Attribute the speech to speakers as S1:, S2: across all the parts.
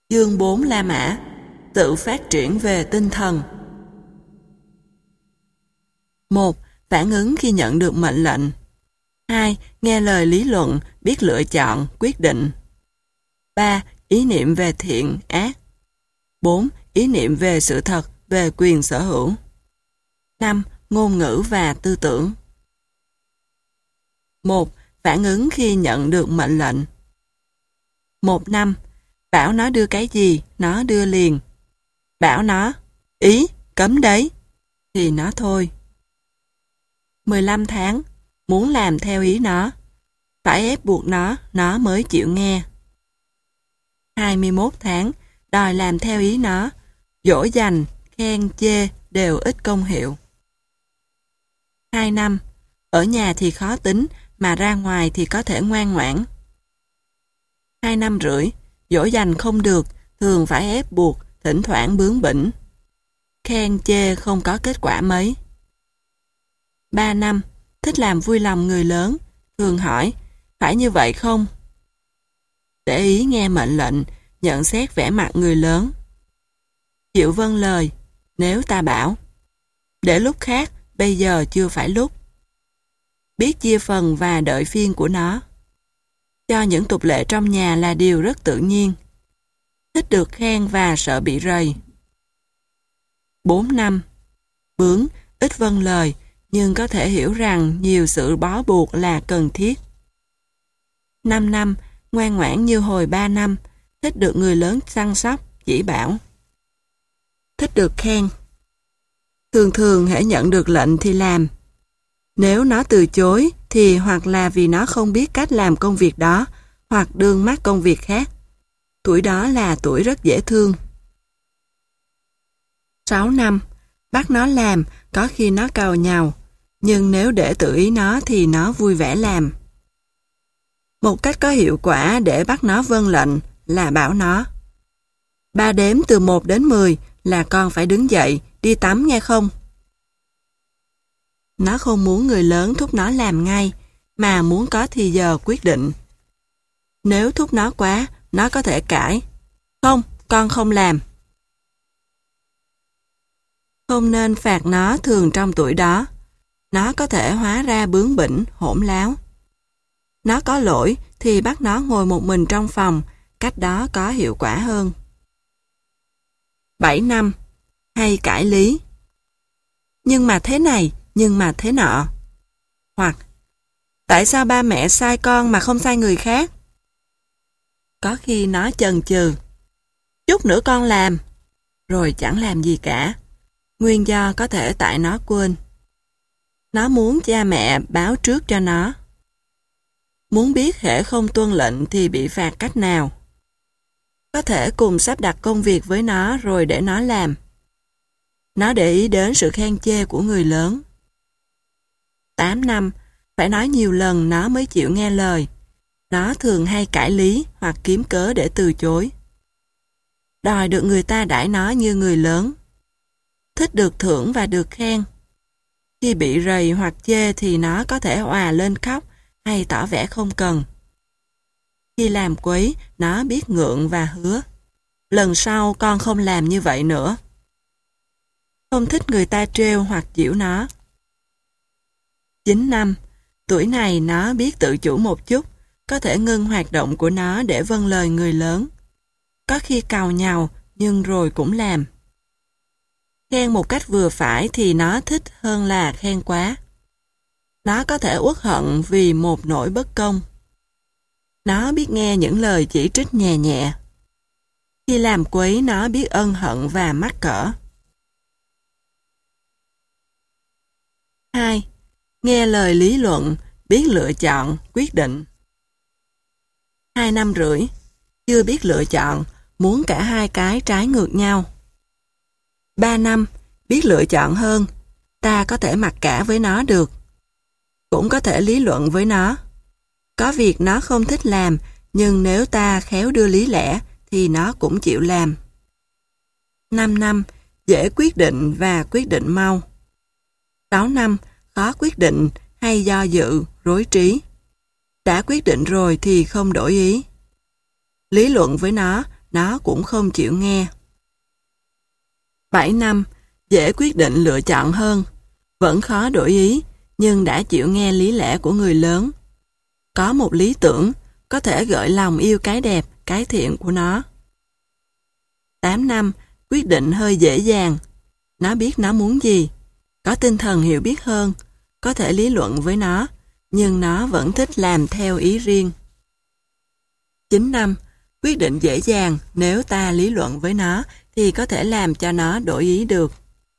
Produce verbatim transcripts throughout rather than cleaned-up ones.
S1: Dương bốn La Mã, tự phát triển về tinh thần. một. Phản ứng khi nhận được mệnh lệnh. hai. Nghe lời lý luận, biết lựa chọn, quyết định. ba. Ý niệm về thiện, ác. bốn. Ý niệm về sự thật, về quyền sở hữu. năm. Ngôn ngữ và tư tưởng. một. Phản ứng khi nhận được mệnh lệnh. một năm. Bảo nó đưa cái gì, nó đưa liền. Bảo nó, ý, cấm đấy, thì nó thôi. mười lăm tháng. Muốn làm theo ý nó. Phải ép buộc nó, nó mới chịu nghe. hai mươi mốt tháng. Đòi làm theo ý nó. Dỗ dành, khen, chê đều ít công hiệu. hai năm. Ở nhà thì khó tính, mà ra ngoài thì có thể ngoan ngoãn. hai năm rưỡi. Dỗ dành không được, thường phải ép buộc, thỉnh thoảng bướng bỉnh. Khen chê không có kết quả mấy. ba năm. Thích làm vui lòng người lớn, thường hỏi, phải như vậy không? Để ý nghe mệnh lệnh, nhận xét vẻ mặt người lớn. Chịu vâng lời, nếu ta bảo. Để lúc khác, bây giờ chưa phải lúc. Biết chia phần và đợi phiên của nó. Cho những tục lệ trong nhà là điều rất tự nhiên. Thích được khen và sợ bị rầy. bốn năm. Bướng, ít vâng lời, nhưng có thể hiểu rằng nhiều sự bó buộc là cần thiết. năm năm. Ngoan ngoãn như hồi ba năm, thích được người lớn săn sóc, chỉ bảo. Thích được khen. Thường thường hễ nhận được lệnh thì làm. Nếu nó từ chối thì hoặc là vì nó không biết cách làm công việc đó, hoặc đương mắc công việc khác. Tuổi đó là tuổi rất dễ thương. sáu năm. Bắt nó làm, có khi nó càu nhàu, nhưng nếu để tự ý nó thì nó vui vẻ làm. Một cách có hiệu quả để bắt nó vâng lệnh là bảo nó. Ba đếm từ một đến mười là con phải đứng dậy, đi tắm nghe không? Nó không muốn người lớn thúc nó làm ngay, mà muốn có thì giờ quyết định. Nếu thúc nó quá, nó có thể cãi. Không, con không làm. Không nên phạt nó thường trong tuổi đó. Nó có thể hóa ra bướng bỉnh, hỗn láo. Nó có lỗi thì bắt nó ngồi một mình trong phòng, cách đó có hiệu quả hơn. bảy năm. Hay cãi lý. Nhưng mà thế này, nhưng mà thế nọ. Hoặc, tại sao ba mẹ sai con mà không sai người khác? Có khi nó chần chừ. Chút nữa con làm. Rồi chẳng làm gì cả. Nguyên do có thể tại nó quên. Nó muốn cha mẹ báo trước cho nó. Muốn biết hễ không tuân lệnh thì bị phạt cách nào. Có thể cùng sắp đặt công việc với nó rồi để nó làm. Nó để ý đến sự khen chê của người lớn. tám năm. Phải nói nhiều lần nó mới chịu nghe lời. Nó thường hay cãi lý hoặc kiếm cớ để từ chối. Đòi được người ta đãi nó như người lớn. Thích được thưởng và được khen. Khi bị rầy hoặc chê thì nó có thể òa lên khóc hay tỏ vẻ không cần. Khi làm quấy, nó biết ngượng và hứa. Lần sau con không làm như vậy nữa. Không thích người ta trêu hoặc giễu nó. chín năm. Tuổi này nó biết tự chủ một chút, có thể ngưng hoạt động của nó để vâng lời người lớn. Có khi càu nhàu, nhưng rồi cũng làm. Khen một cách vừa phải thì nó thích hơn là khen quá. Nó có thể uất hận vì một nỗi bất công. Nó biết nghe những lời chỉ trích nhẹ nhẹ. Khi làm quấy nó biết ân hận và mắc cỡ. hai. Nghe lời lý luận, biết lựa chọn, quyết định. Hai năm rưỡi. Chưa biết lựa chọn, muốn cả hai cái trái ngược nhau. Ba năm. Biết lựa chọn hơn. Ta có thể mặc cả với nó được. Cũng có thể lý luận với nó. Có việc nó không thích làm, nhưng nếu ta khéo đưa lý lẽ, thì nó cũng chịu làm. Năm năm. Dễ quyết định và quyết định mau. Sáu năm. Khó quyết định hay do dự, rối trí. Đã quyết định rồi thì không đổi ý. Lý luận với nó, nó cũng không chịu nghe. bảy năm, dễ quyết định lựa chọn hơn. Vẫn khó đổi ý, nhưng đã chịu nghe lý lẽ của người lớn. Có một lý tưởng, có thể gợi lòng yêu cái đẹp, cái thiện của nó. tám năm, quyết định hơi dễ dàng. Nó biết nó muốn gì, có tinh thần hiểu biết hơn, có thể lý luận với nó, nhưng nó vẫn thích làm theo ý riêng. chín năm, quyết định dễ dàng, nếu ta lý luận với nó thì có thể làm cho nó đổi ý được.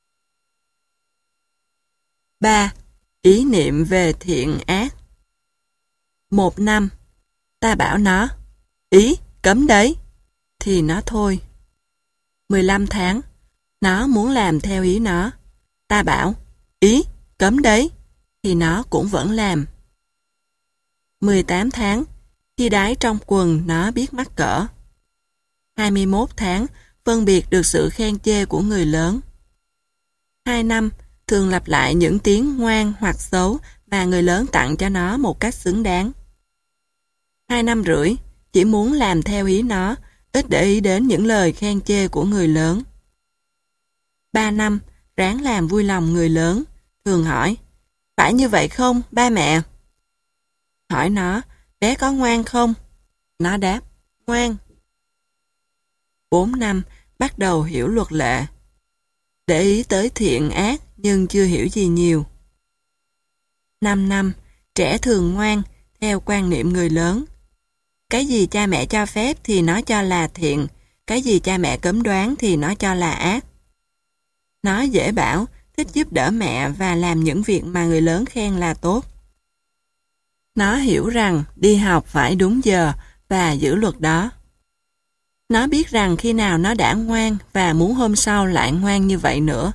S1: ba. Ý niệm về thiện ác. một năm, ta bảo nó, ý, cấm đấy, thì nó thôi. mười lăm tháng, nó muốn làm theo ý nó, ta bảo, ý, cấm đấy, thì nó cũng vẫn làm. mười tám tháng, khi đái trong quần nó biết mắc cỡ. hai mươi mốt tháng, phân biệt được sự khen chê của người lớn. hai năm, thường lặp lại những tiếng ngoan hoặc xấu và người lớn tặng cho nó một cách xứng đáng. hai năm rưỡi, chỉ muốn làm theo ý nó, ít để ý đến những lời khen chê của người lớn. ba năm, ráng làm vui lòng người lớn, thường hỏi, phải như vậy không, ba mẹ? Hỏi nó, bé có ngoan không? Nó đáp, ngoan. bốn năm, bắt đầu hiểu luật lệ. Để ý tới thiện ác nhưng chưa hiểu gì nhiều. năm năm, trẻ thường ngoan, theo quan niệm người lớn. Cái gì cha mẹ cho phép thì nó cho là thiện, cái gì cha mẹ cấm đoán thì nó cho là ác. Nó dễ bảo, thích giúp đỡ mẹ và làm những việc mà người lớn khen là tốt. Nó hiểu rằng đi học phải đúng giờ và giữ luật đó. Nó biết rằng khi nào nó đã ngoan và muốn hôm sau lại ngoan như vậy nữa.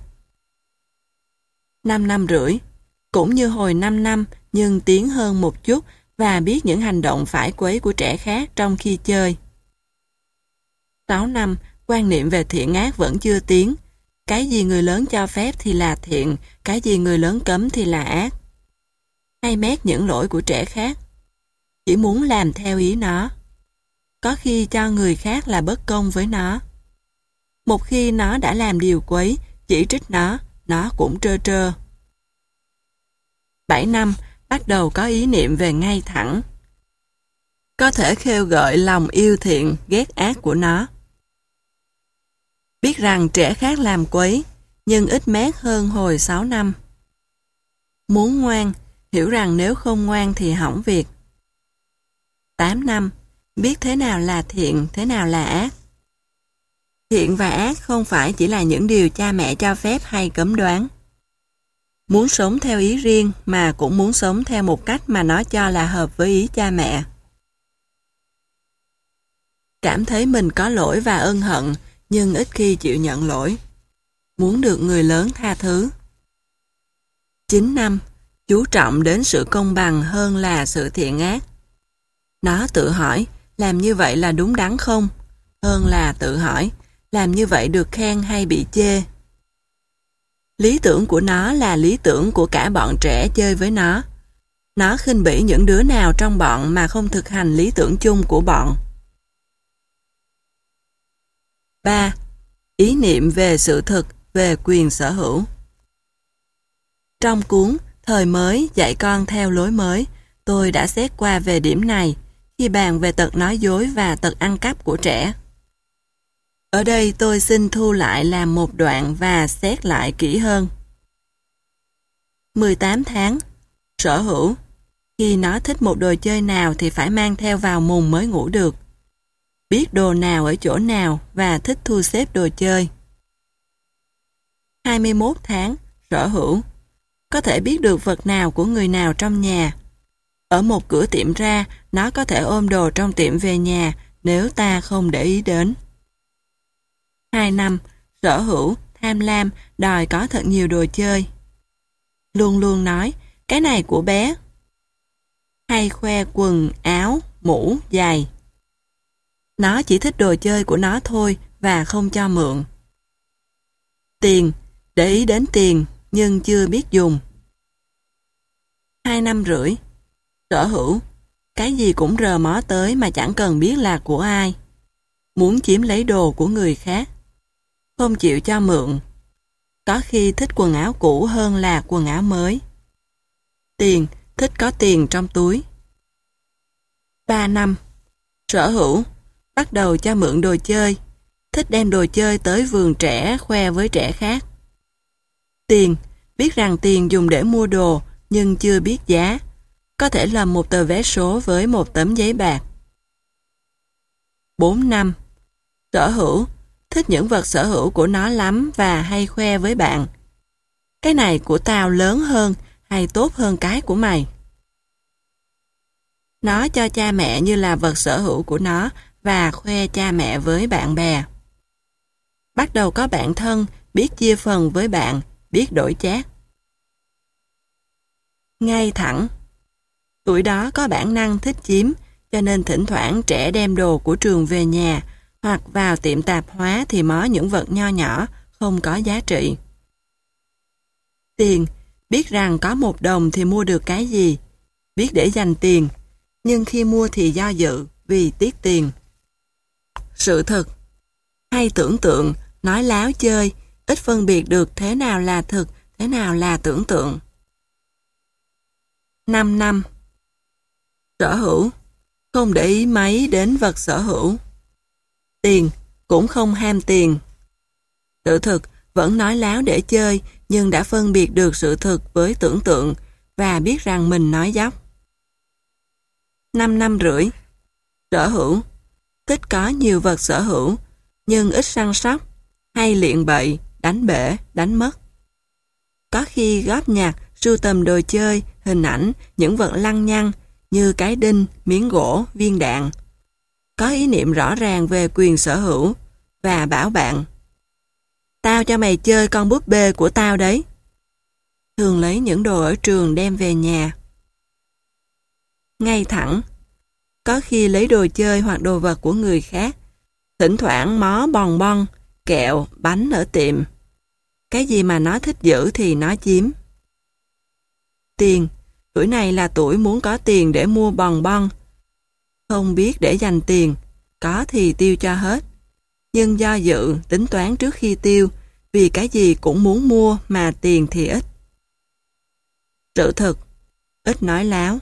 S1: năm năm rưỡi, cũng như hồi năm năm nhưng tiến hơn một chút và biết những hành động phải quấy của trẻ khác trong khi chơi. sáu năm, quan niệm về thiện ác vẫn chưa tiến. Cái gì người lớn cho phép thì là thiện, cái gì người lớn cấm thì là ác. Hay mét những lỗi của trẻ khác. Chỉ muốn làm theo ý nó. Có khi cho người khác là bất công với nó. Một khi nó đã làm điều quấy, chỉ trích nó, nó cũng trơ trơ. bảy năm, bắt đầu có ý niệm về ngay thẳng. Có thể khêu gợi lòng yêu thiện, ghét ác của nó. Biết rằng trẻ khác làm quấy, nhưng ít mét hơn hồi sáu năm. Muốn ngoan, hiểu rằng nếu không ngoan thì hỏng việc. tám năm, biết thế nào là thiện, thế nào là ác. Thiện và ác không phải chỉ là những điều cha mẹ cho phép hay cấm đoán. Muốn sống theo ý riêng mà cũng muốn sống theo một cách mà nó cho là hợp với ý cha mẹ. Cảm thấy mình có lỗi và ân hận, nhưng ít khi chịu nhận lỗi. Muốn được người lớn tha thứ. chín năm, chú trọng đến sự công bằng hơn là sự thiện ác. Nó tự hỏi, làm như vậy là đúng đắn không? Hơn là tự hỏi, làm như vậy được khen hay bị chê? Lý tưởng của nó là lý tưởng của cả bọn trẻ chơi với nó. Nó khinh bỉ những đứa nào trong bọn mà không thực hành lý tưởng chung của bọn. ba. Ý niệm về sự thực, về quyền sở hữu. Trong cuốn Thời mới dạy con theo lối mới, tôi đã xét qua về điểm này khi bàn về tật nói dối và tật ăn cắp của trẻ. Ở đây tôi xin thu lại làm một đoạn và xét lại kỹ hơn. mười tám tháng. Sở hữu. Khi nó thích một đồ chơi nào thì phải mang theo vào mùng mới ngủ được. Biết đồ nào ở chỗ nào và thích thu xếp đồ chơi. hai mươi mốt tháng. Sở hữu. Có thể biết được vật nào của người nào trong nhà. Ở một cửa tiệm ra, nó có thể ôm đồ trong tiệm về nhà nếu ta không để ý đến. hai năm. Sở hữu, tham lam, đòi có thật nhiều đồ chơi. Luôn luôn nói, cái này của bé. Hay khoe quần, áo, mũ, giày. Nó chỉ thích đồ chơi của nó thôi và không cho mượn. Tiền, để ý đến tiền nhưng chưa biết dùng. Hai năm rưỡi. Sở hữu, cái gì cũng rờ mó tới mà chẳng cần biết là của ai. muốn chiếm lấy đồ của người khác, không chịu cho mượn, có khi thích quần áo cũ hơn là quần áo mới. Tiền, thích có tiền trong túi. ba năm. Sở hữu, bắt đầu cho mượn đồ chơi, thích đem đồ chơi tới vườn trẻ khoe với trẻ khác. Tiền, biết rằng tiền dùng để mua đồ nhưng chưa biết giá, có thể lầm một tờ vé số với một tấm giấy bạc. bốn năm. Sở hữu, thích những vật sở hữu của nó lắm và hay khoe với bạn. Cái này của tao lớn hơn hay tốt hơn cái của mày. Nó cho cha mẹ như là vật sở hữu của nó và khoe cha mẹ với bạn bè. Bắt đầu có bạn thân, biết chia phần với bạn, biết đổi chác. Ngay thẳng. Tuổi đó có bản năng thích chiếm, cho nên thỉnh thoảng trẻ đem đồ của trường về nhà, hoặc vào tiệm tạp hóa thì mó những vật nho nhỏ, không có giá trị. Tiền, biết rằng có một đồng thì mua được cái gì, biết để dành tiền, nhưng khi mua thì do dự vì tiếc tiền. Sự thực, hay tưởng tượng, nói láo chơi, ít phân biệt được thế nào là thực, thế nào là tưởng tượng. năm năm. Sở hữu, không để ý mấy đến vật sở hữu. Tiền, cũng không ham tiền. Sự thực, vẫn nói láo để chơi, nhưng đã phân biệt được sự thực với tưởng tượng và biết rằng mình nói dóc. năm năm rưỡi. Sở hữu, thích có nhiều vật sở hữu, nhưng ít săn sóc, hay liệng bậy, đánh bể, đánh mất. Có khi góp nhặt, sưu tầm đồ chơi, hình ảnh, những vật lăng nhăng như cái đinh, miếng gỗ, viên đạn. Có ý niệm rõ ràng về quyền sở hữu và bảo bạn: tao cho mày chơi con búp bê của tao đấy. Thường lấy những đồ ở trường đem về nhà. Ngay thẳng. Có khi lấy đồ chơi hoặc đồ vật của người khác, thỉnh thoảng mó bòn bon, kẹo, bánh ở tiệm. Cái gì mà nó thích giữ thì nó chiếm. Tiền, tuổi này là tuổi muốn có tiền để mua bòn bon. Không biết để dành tiền, có thì tiêu cho hết. Nhưng do dự, tính toán trước khi tiêu, vì cái gì cũng muốn mua mà tiền thì ít. Sự thực, ít nói láo.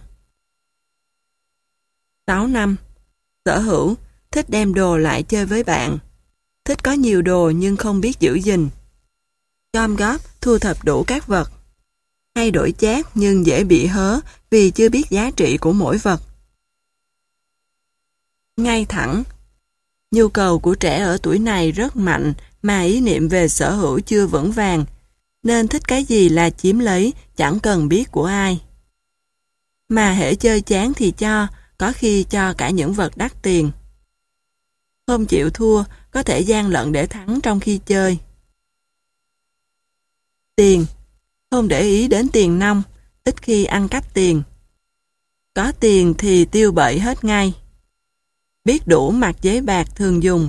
S1: sáu năm. Sở hữu, thích đem đồ lại chơi với bạn. Thích có nhiều đồ nhưng không biết giữ gìn. Gom góp, thu thập đủ các vật. Hay đổi chác nhưng dễ bị hớ vì chưa biết giá trị của mỗi vật. Ngay thẳng. Nhu cầu của trẻ ở tuổi này rất mạnh mà ý niệm về sở hữu chưa vững vàng, nên thích cái gì là chiếm lấy, chẳng cần biết của ai. Mà hễ chơi chán thì cho, có khi cho cả những vật đắt tiền. Không chịu thua, có thể gian lận để thắng trong khi chơi. Tiền, không để ý đến tiền nong, ít khi ăn cắp tiền. Có tiền thì tiêu bậy hết ngay. Biết đủ mặt giấy bạc thường dùng.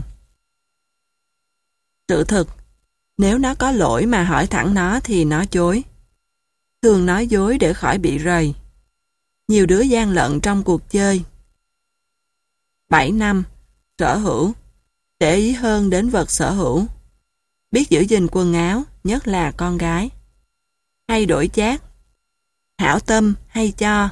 S1: Sự thực, nếu nó có lỗi mà hỏi thẳng nó thì nó chối. Thường nói dối để khỏi bị rầy. Nhiều đứa gian lận trong cuộc chơi. bảy năm. Sở hữu, để ý hơn đến vật sở hữu. Biết giữ gìn quần áo, nhất là con gái. Hay đổi chác. Hảo tâm hay cho.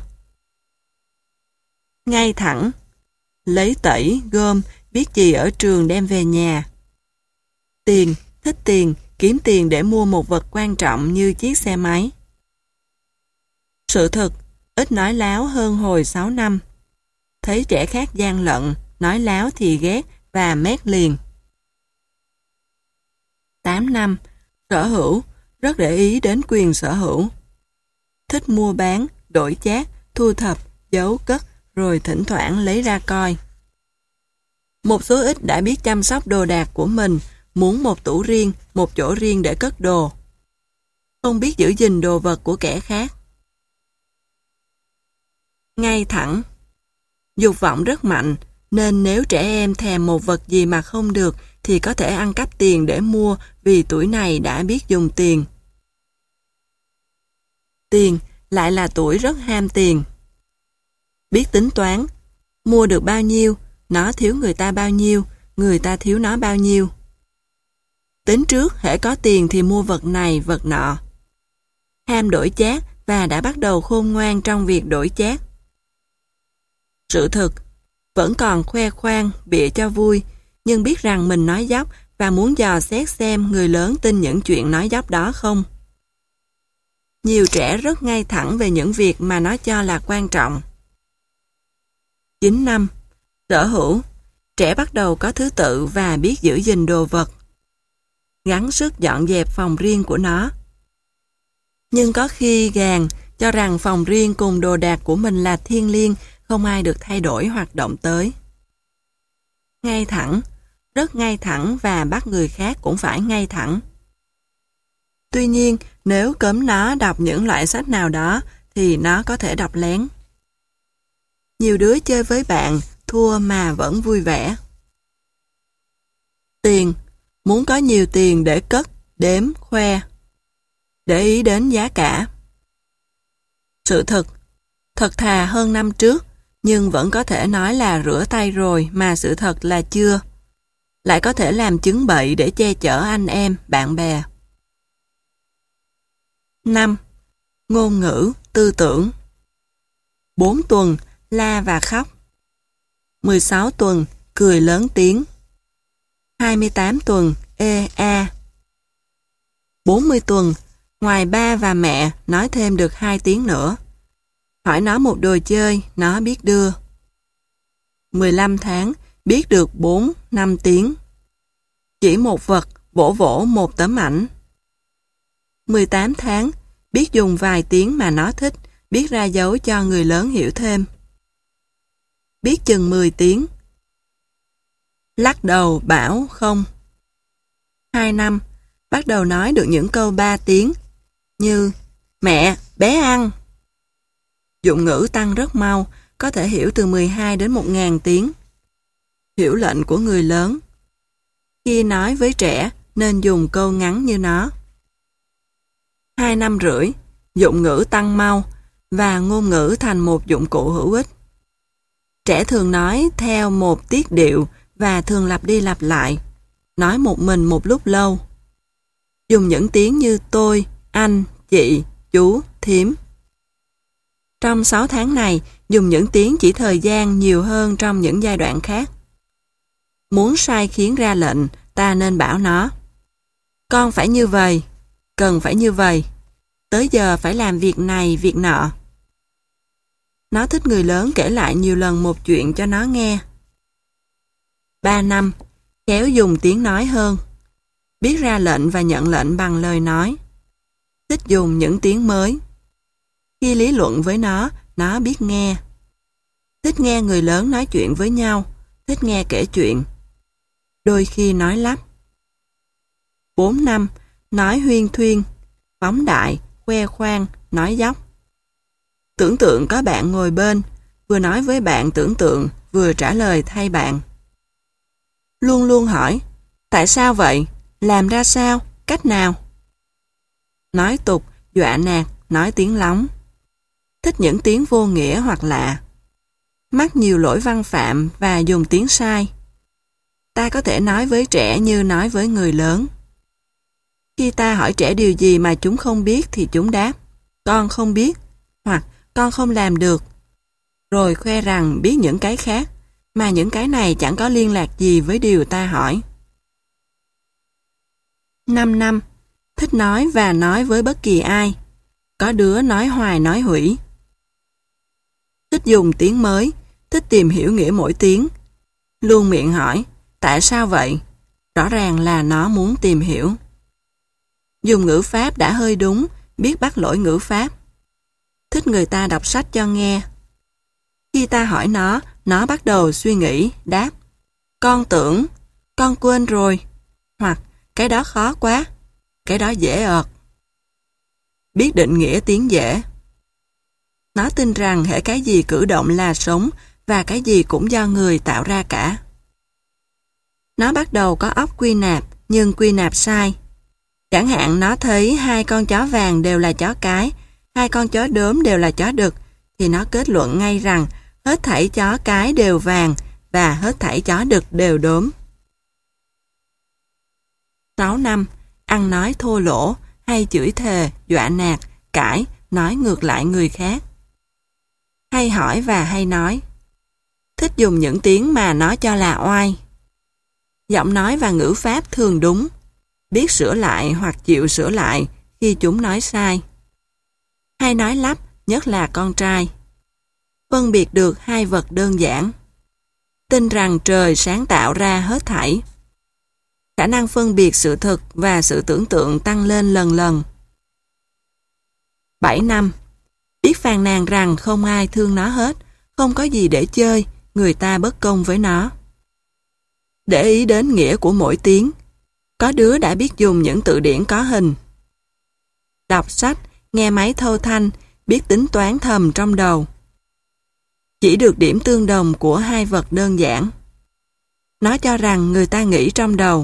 S1: Ngay thẳng. Lấy tẩy, gom, biết gì ở trường đem về nhà. Tiền, thích tiền, kiếm tiền để mua một vật quan trọng như chiếc xe máy. Sự thực, ít nói láo hơn hồi sáu năm. Thấy trẻ khác gian lận, nói láo thì ghét và mét liền. tám năm. Sở hữu, rất để ý đến quyền sở hữu. Thích mua bán, đổi chác, thu thập, giấu cất, rồi thỉnh thoảng lấy ra coi. Một số ít đã biết chăm sóc đồ đạc của mình, muốn một tủ riêng, một chỗ riêng để cất đồ. Không biết giữ gìn đồ vật của kẻ khác. Ngay thẳng. Dục vọng rất mạnh, nên nếu trẻ em thèm một vật gì mà không được thì có thể ăn cắp tiền để mua vì tuổi này đã biết dùng tiền. Tiền lại là tuổi rất ham tiền. Biết tính toán, mua được bao nhiêu, nó thiếu người ta bao nhiêu, người ta thiếu nó bao nhiêu. Tính trước hễ có tiền thì mua vật này, vật nọ. Ham đổi chác và đã bắt đầu khôn ngoan trong việc đổi chác. Sự thực, vẫn còn khoe khoang, bịa cho vui, nhưng biết rằng mình nói dóc và muốn dò xét xem người lớn tin những chuyện nói dóc đó không. Nhiều trẻ rất ngay thẳng về những việc mà nó cho là quan trọng. chín năm. Sở hữu. Trẻ bắt đầu có thứ tự và biết giữ gìn đồ vật. Gắng sức dọn dẹp phòng riêng của nó. Nhưng có khi gàn cho rằng phòng riêng cùng đồ đạc của mình là thiêng liêng, không ai được thay đổi hoặc động tới. Ngay thẳng, rất ngay thẳng và bắt người khác cũng phải ngay thẳng. Tuy nhiên, nếu cấm nó đọc những loại sách nào đó, thì nó có thể đọc lén. Nhiều đứa chơi với bạn, thua mà vẫn vui vẻ. Tiền. Muốn có nhiều tiền để cất, đếm, khoe. Để ý đến giá cả. Sự thực. Thật thà hơn năm trước, nhưng vẫn có thể nói là rửa tay rồi mà sự thật là chưa. Lại có thể làm chứng bậy để che chở anh em, bạn bè. năm. Ngôn ngữ, tư tưởng. bốn tuần, la và khóc. mười sáu tuần, cười lớn tiếng. hai mươi tám tuần, ê a. bốn mươi tuần, ngoài ba và mẹ nói thêm được hai tiếng nữa. Hỏi nó một đồ chơi, nó biết đưa. mười lăm tháng, biết được bốn, năm tiếng. Chỉ một vật, vỗ vỗ một tấm ảnh. mười tám tháng, biết dùng vài tiếng mà nó thích, biết ra dấu cho người lớn hiểu thêm. Biết chừng mười tiếng. Lắc đầu bảo không. hai năm, bắt đầu nói được những câu ba tiếng, như mẹ, bé ăn. Dụng ngữ tăng rất mau, có thể hiểu từ mười hai đến một nghìn tiếng. Hiểu lệnh của người lớn. Khi nói với trẻ, nên dùng câu ngắn như nó. Hai năm rưỡi, dụng ngữ tăng mau, và ngôn ngữ thành một dụng cụ hữu ích. Trẻ thường nói theo một tiết điệu và thường lặp đi lặp lại, nói một mình một lúc lâu. Dùng những tiếng như tôi, anh, chị, chú, thím. Trong sáu tháng này, dùng những tiếng chỉ thời gian nhiều hơn trong những giai đoạn khác. Muốn sai khiến ra lệnh, ta nên bảo nó. Con phải như vậy, cần phải như vậy, tới giờ phải làm việc này, việc nọ. Nó thích người lớn kể lại nhiều lần một chuyện cho nó nghe. ba năm, khéo dùng tiếng nói hơn. Biết ra lệnh và nhận lệnh bằng lời nói. Thích dùng những tiếng mới. Khi lý luận với nó, nó biết nghe. Thích nghe người lớn nói chuyện với nhau, thích nghe kể chuyện. Đôi khi nói lắp. bốn năm, nói huyên thuyên, phóng đại, khoe khoang, nói dóc. Tưởng tượng có bạn ngồi bên, vừa nói với bạn tưởng tượng, vừa trả lời thay bạn. Luôn luôn hỏi, tại sao vậy? Làm ra sao? Cách nào? Nói tục, dọa nạt, nói tiếng lóng. Thích những tiếng vô nghĩa hoặc lạ. Mắc nhiều lỗi văn phạm và dùng tiếng sai. Ta có thể nói với trẻ như nói với người lớn. Khi ta hỏi trẻ điều gì mà chúng không biết thì chúng đáp, con không biết, hoặc con không làm được. Rồi khoe rằng biết những cái khác, mà những cái này chẳng có liên lạc gì với điều ta hỏi. năm năm, thích nói và nói với bất kỳ ai. Có đứa nói hoài nói hủy. Thích dùng tiếng mới, thích tìm hiểu nghĩa mỗi tiếng. Luôn miệng hỏi, tại sao vậy? Rõ ràng là nó muốn tìm hiểu. Dùng ngữ pháp đã hơi đúng, biết bắt lỗi ngữ pháp. Thích người ta đọc sách cho nghe. Khi ta hỏi nó, nó bắt đầu suy nghĩ, đáp. Con tưởng, con quên rồi. Hoặc, cái đó khó quá, cái đó dễ ợt. Biết định nghĩa tiếng dễ. Nó tin rằng hễ cái gì cử động là sống và cái gì cũng do người tạo ra cả. Nó bắt đầu có óc quy nạp, nhưng quy nạp sai. Chẳng hạn nó thấy hai con chó vàng đều là chó cái, hai con chó đốm đều là chó đực, thì nó kết luận ngay rằng hết thảy chó cái đều vàng và hết thảy chó đực đều đốm. sáu năm. Ăn nói thô lỗ, hay chửi thề, dọa nạt, cãi, nói ngược lại người khác. Hay hỏi và hay nói. Thích dùng những tiếng mà nó cho là oai. Giọng nói và ngữ pháp thường đúng, biết sửa lại hoặc chịu sửa lại khi chúng nói sai. Hay nói lắp, nhất là con trai. Phân biệt được hai vật đơn giản. Tin rằng trời sáng tạo ra hết thảy. Khả năng phân biệt sự thực và sự tưởng tượng tăng lên lần lần. bảy năm. Biết phàn nàn rằng không ai thương nó hết, không có gì để chơi, người ta bất công với nó. Để ý đến nghĩa của mỗi tiếng. Có đứa đã biết dùng những từ điển có hình. Đọc sách, nghe máy thâu thanh, biết tính toán thầm trong đầu. Chỉ được điểm tương đồng của hai vật đơn giản. Nó cho rằng người ta nghĩ trong đầu.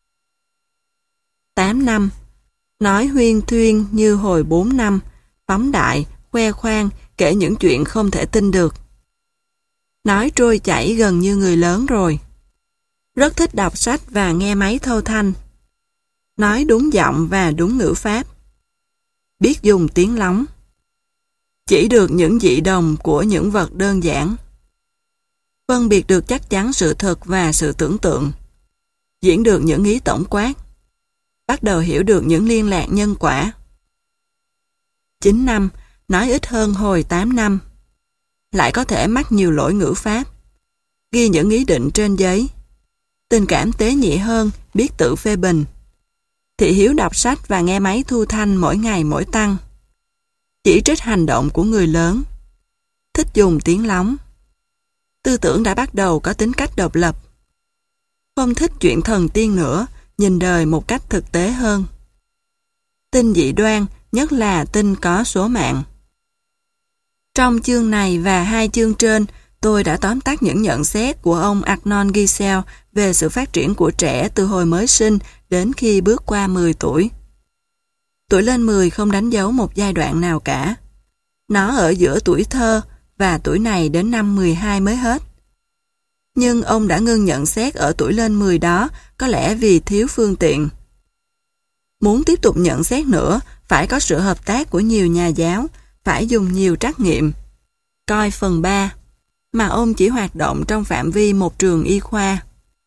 S1: tám năm. Nói huyên thuyên như hồi bốn năm, phóng đại, khoe khoang, kể những chuyện không thể tin được. Nói trôi chảy gần như người lớn rồi. Rất thích đọc sách và nghe máy thâu thanh. Nói đúng giọng và đúng ngữ pháp. Biết dùng tiếng lóng. Chỉ được những dị đồng của những vật đơn giản. Phân biệt được chắc chắn sự thật và sự tưởng tượng. Diễn được những ý tổng quát. Bắt đầu hiểu được những liên lạc nhân quả. chín năm, nói ít hơn hồi tám năm. Lại có thể mắc nhiều lỗi ngữ pháp. Ghi những ý định trên giấy. Tình cảm tế nhị hơn, biết tự phê bình. Thị hiếu đọc sách và nghe máy thu thanh mỗi ngày mỗi tăng. Chỉ trích hành động của người lớn. Thích dùng tiếng lóng. Tư tưởng đã bắt đầu có tính cách độc lập. Không thích chuyện thần tiên nữa, nhìn đời một cách thực tế hơn. Tin dị đoan, nhất là tin có số mạng. Trong chương này và hai chương trên, tôi đã tóm tắt những nhận xét của ông Arnold Geisel về sự phát triển của trẻ từ hồi mới sinh đến khi bước qua mười tuổi. Tuổi lên mười không đánh dấu một giai đoạn nào cả. Nó ở giữa tuổi thơ và tuổi này đến năm mười hai mới hết. Nhưng ông đã ngưng nhận xét ở tuổi lên mười đó có lẽ vì thiếu phương tiện. Muốn tiếp tục nhận xét nữa, phải có sự hợp tác của nhiều nhà giáo, phải dùng nhiều trắc nghiệm. Coi phần ba, mà ông chỉ hoạt động trong phạm vi một trường y khoa.